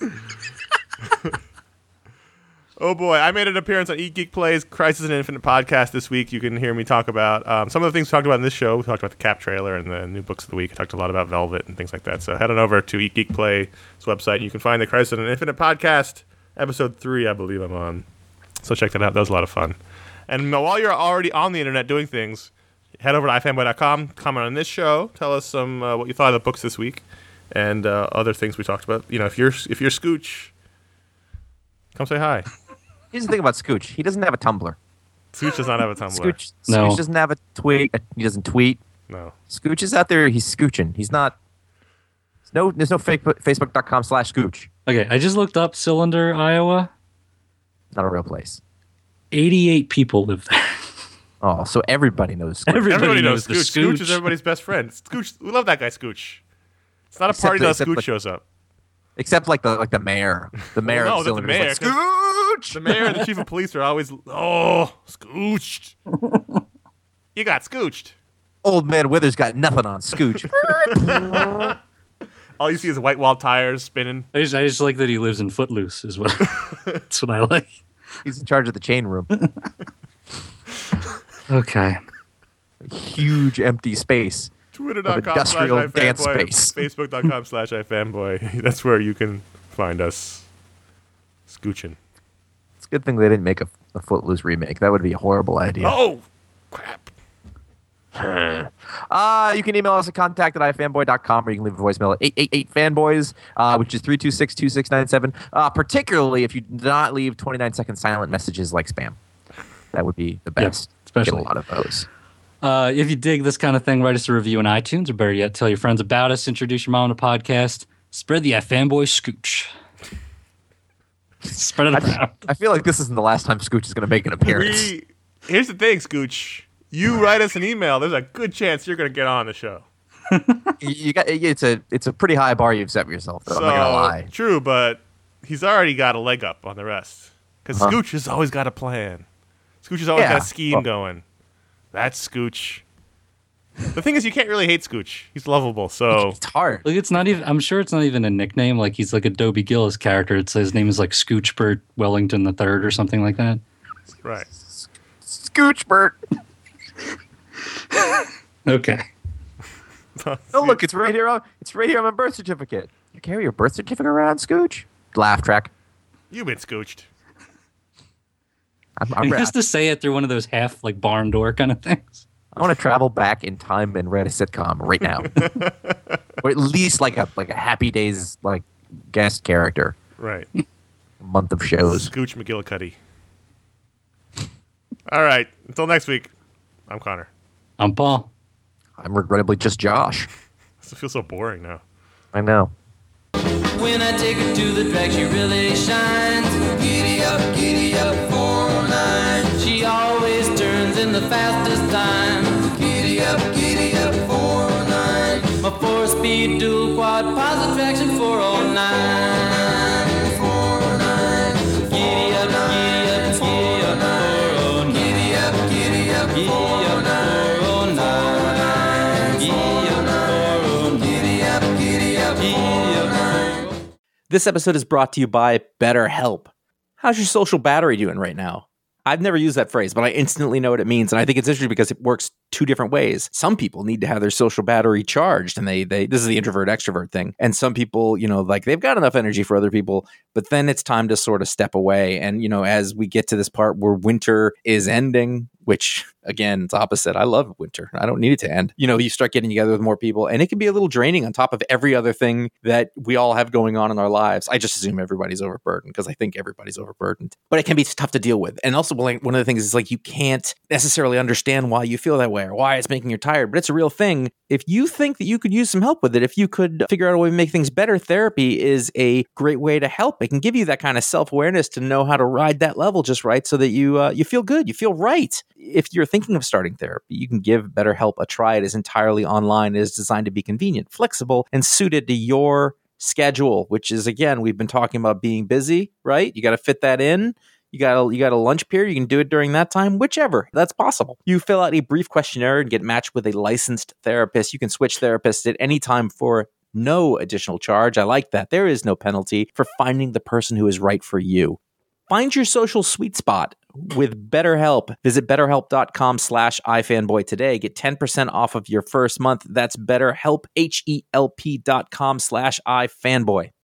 oh boy, I made an appearance on Eat Geek Plays Crisis and Infinite podcast this week. You can hear me talk about some of the things we talked about in this show. We talked about the Cap trailer and the new books of the week. I talked a lot about Velvet and things like that. So head on over to Eat Geek Play's website. You can find the Crisis and Infinite podcast, episode 3, I believe I'm on. So check that out. That was a lot of fun. And while you're already on the internet doing things, head over to ifanboy.com, comment on this show, tell us some what you thought of the books this week, and other things we talked about. If you're Scooch, come say hi. Here's the thing about Scooch. He doesn't have a Tumblr. Scooch does not have a Tumblr. Scooch No. doesn't have a tweet. He doesn't tweet. No. Scooch is out there. He's scooching. He's not. There's no Facebook.com/scooch. Okay, I just looked up Cylinder, Iowa. Not a real place. 88 people live there. Oh, so everybody knows Scooch. Everybody knows the Scooch. Scooch is everybody's best friend. Scooch, we love that guy, Scooch. It's not a party until Scooch shows up. Except like the mayor. The mayor. No, of that's the Cylinder mayor. is like, Scooch. The mayor and the chief of police are always, Scooched. You got Scooched. Old man Withers got nothing on Scooch. All you see is white wall tires spinning. I just like that he lives in Footloose as well. That's what I like. He's in charge of the chain room. Okay. Huge empty space. industrial dance Twitter.com/ifanboy. space. Facebook.com/ifanboy. That's where you can find us scooching. It's a good thing they didn't make a Footloose remake. That would be a horrible idea. Oh, crap. You can email us at contact@ifanboy.com, or you can leave a voicemail at 888-FANBOYS, which is 326-2697, particularly if you do not leave 29-second silent messages like spam. That would be the best. especially. Get a lot of those. If you dig this kind of thing, write us a review on iTunes, or better yet, tell your friends about us, introduce your mom to the podcast, spread the iFanboy scooch. Spread it around. I feel like this isn't the last time Scooch is going to make an appearance. Here's the thing, Scooch. You write us an email, there's a good chance you're going to get on the show. It's a pretty high bar you've set for yourself, though. I'm not going to lie. True, but he's already got a leg up on the rest. Because Scooch has always got a plan. Scooch has always got a scheme going. That's Scooch. The thing is, you can't really hate Scooch. He's lovable, so... It's hard. Like, it's not even, I'm sure it's not even a nickname. Like, he's like a Dobie Gillis character. It says his name is like Scoochbert Wellington III or something like that. Right. Scoochbert. Okay. Oh, look, it's right here on my birth certificate. You carry your birth certificate around, Scooch? Laugh track. You've been Scooched. I'm He has to say it through one of those half, like, barn door kind of things. I want to travel back in time and write a sitcom right now, or at least like a Happy Days like guest character. Right. A month of shows. Scooch McGillicuddy. All right. Until next week, I'm Connor. I'm Paul. I'm regrettably just Josh. This feels so boring now. I know. When I take her to the drag, she really shines. Giddy up, 409. She always turns in the fastest time. Giddy up, 409. My 4-speed dual quad positive traction 409. 409. Giddy up, 409. Giddy up, 409. Giddy up, 409. This episode is brought to you by BetterHelp. How's your social battery doing right now? I've never used that phrase, but I instantly know what it means. And I think it's interesting because it works two different ways. Some people need to have their social battery charged, and they this is the introvert extrovert thing. And some people, like they've got enough energy for other people, but then it's time to sort of step away. And, as we get to this part where winter is ending, which again, it's opposite. I love winter. I don't need it to end. You start getting together with more people, and it can be a little draining on top of every other thing that we all have going on in our lives. I just assume everybody's overburdened because I think everybody's overburdened, but it can be tough to deal with. And also, one of the things is like you can't necessarily understand why you feel that way or why it's making you tired, but it's a real thing. If you think that you could use some help with it, if you could figure out a way to make things better, therapy is a great way to help. It can give you that kind of self-awareness to know how to ride that level just right so that you feel good, you feel right. If you're thinking of starting therapy, you can give BetterHelp a try. It is entirely online. It is designed to be convenient, flexible, and suited to your schedule, which is, again, we've been talking about being busy, right? You got to fit that in. You got a lunch period. You can do it during that time, whichever. That's possible. You fill out a brief questionnaire and get matched with a licensed therapist. You can switch therapists at any time for no additional charge. I like that. There is no penalty for finding the person who is right for you. Find your social sweet spot with BetterHelp. Visit BetterHelp.com/iFanboy today. Get 10% off of your first month. That's BetterHelp, HELP.com/iFanboy.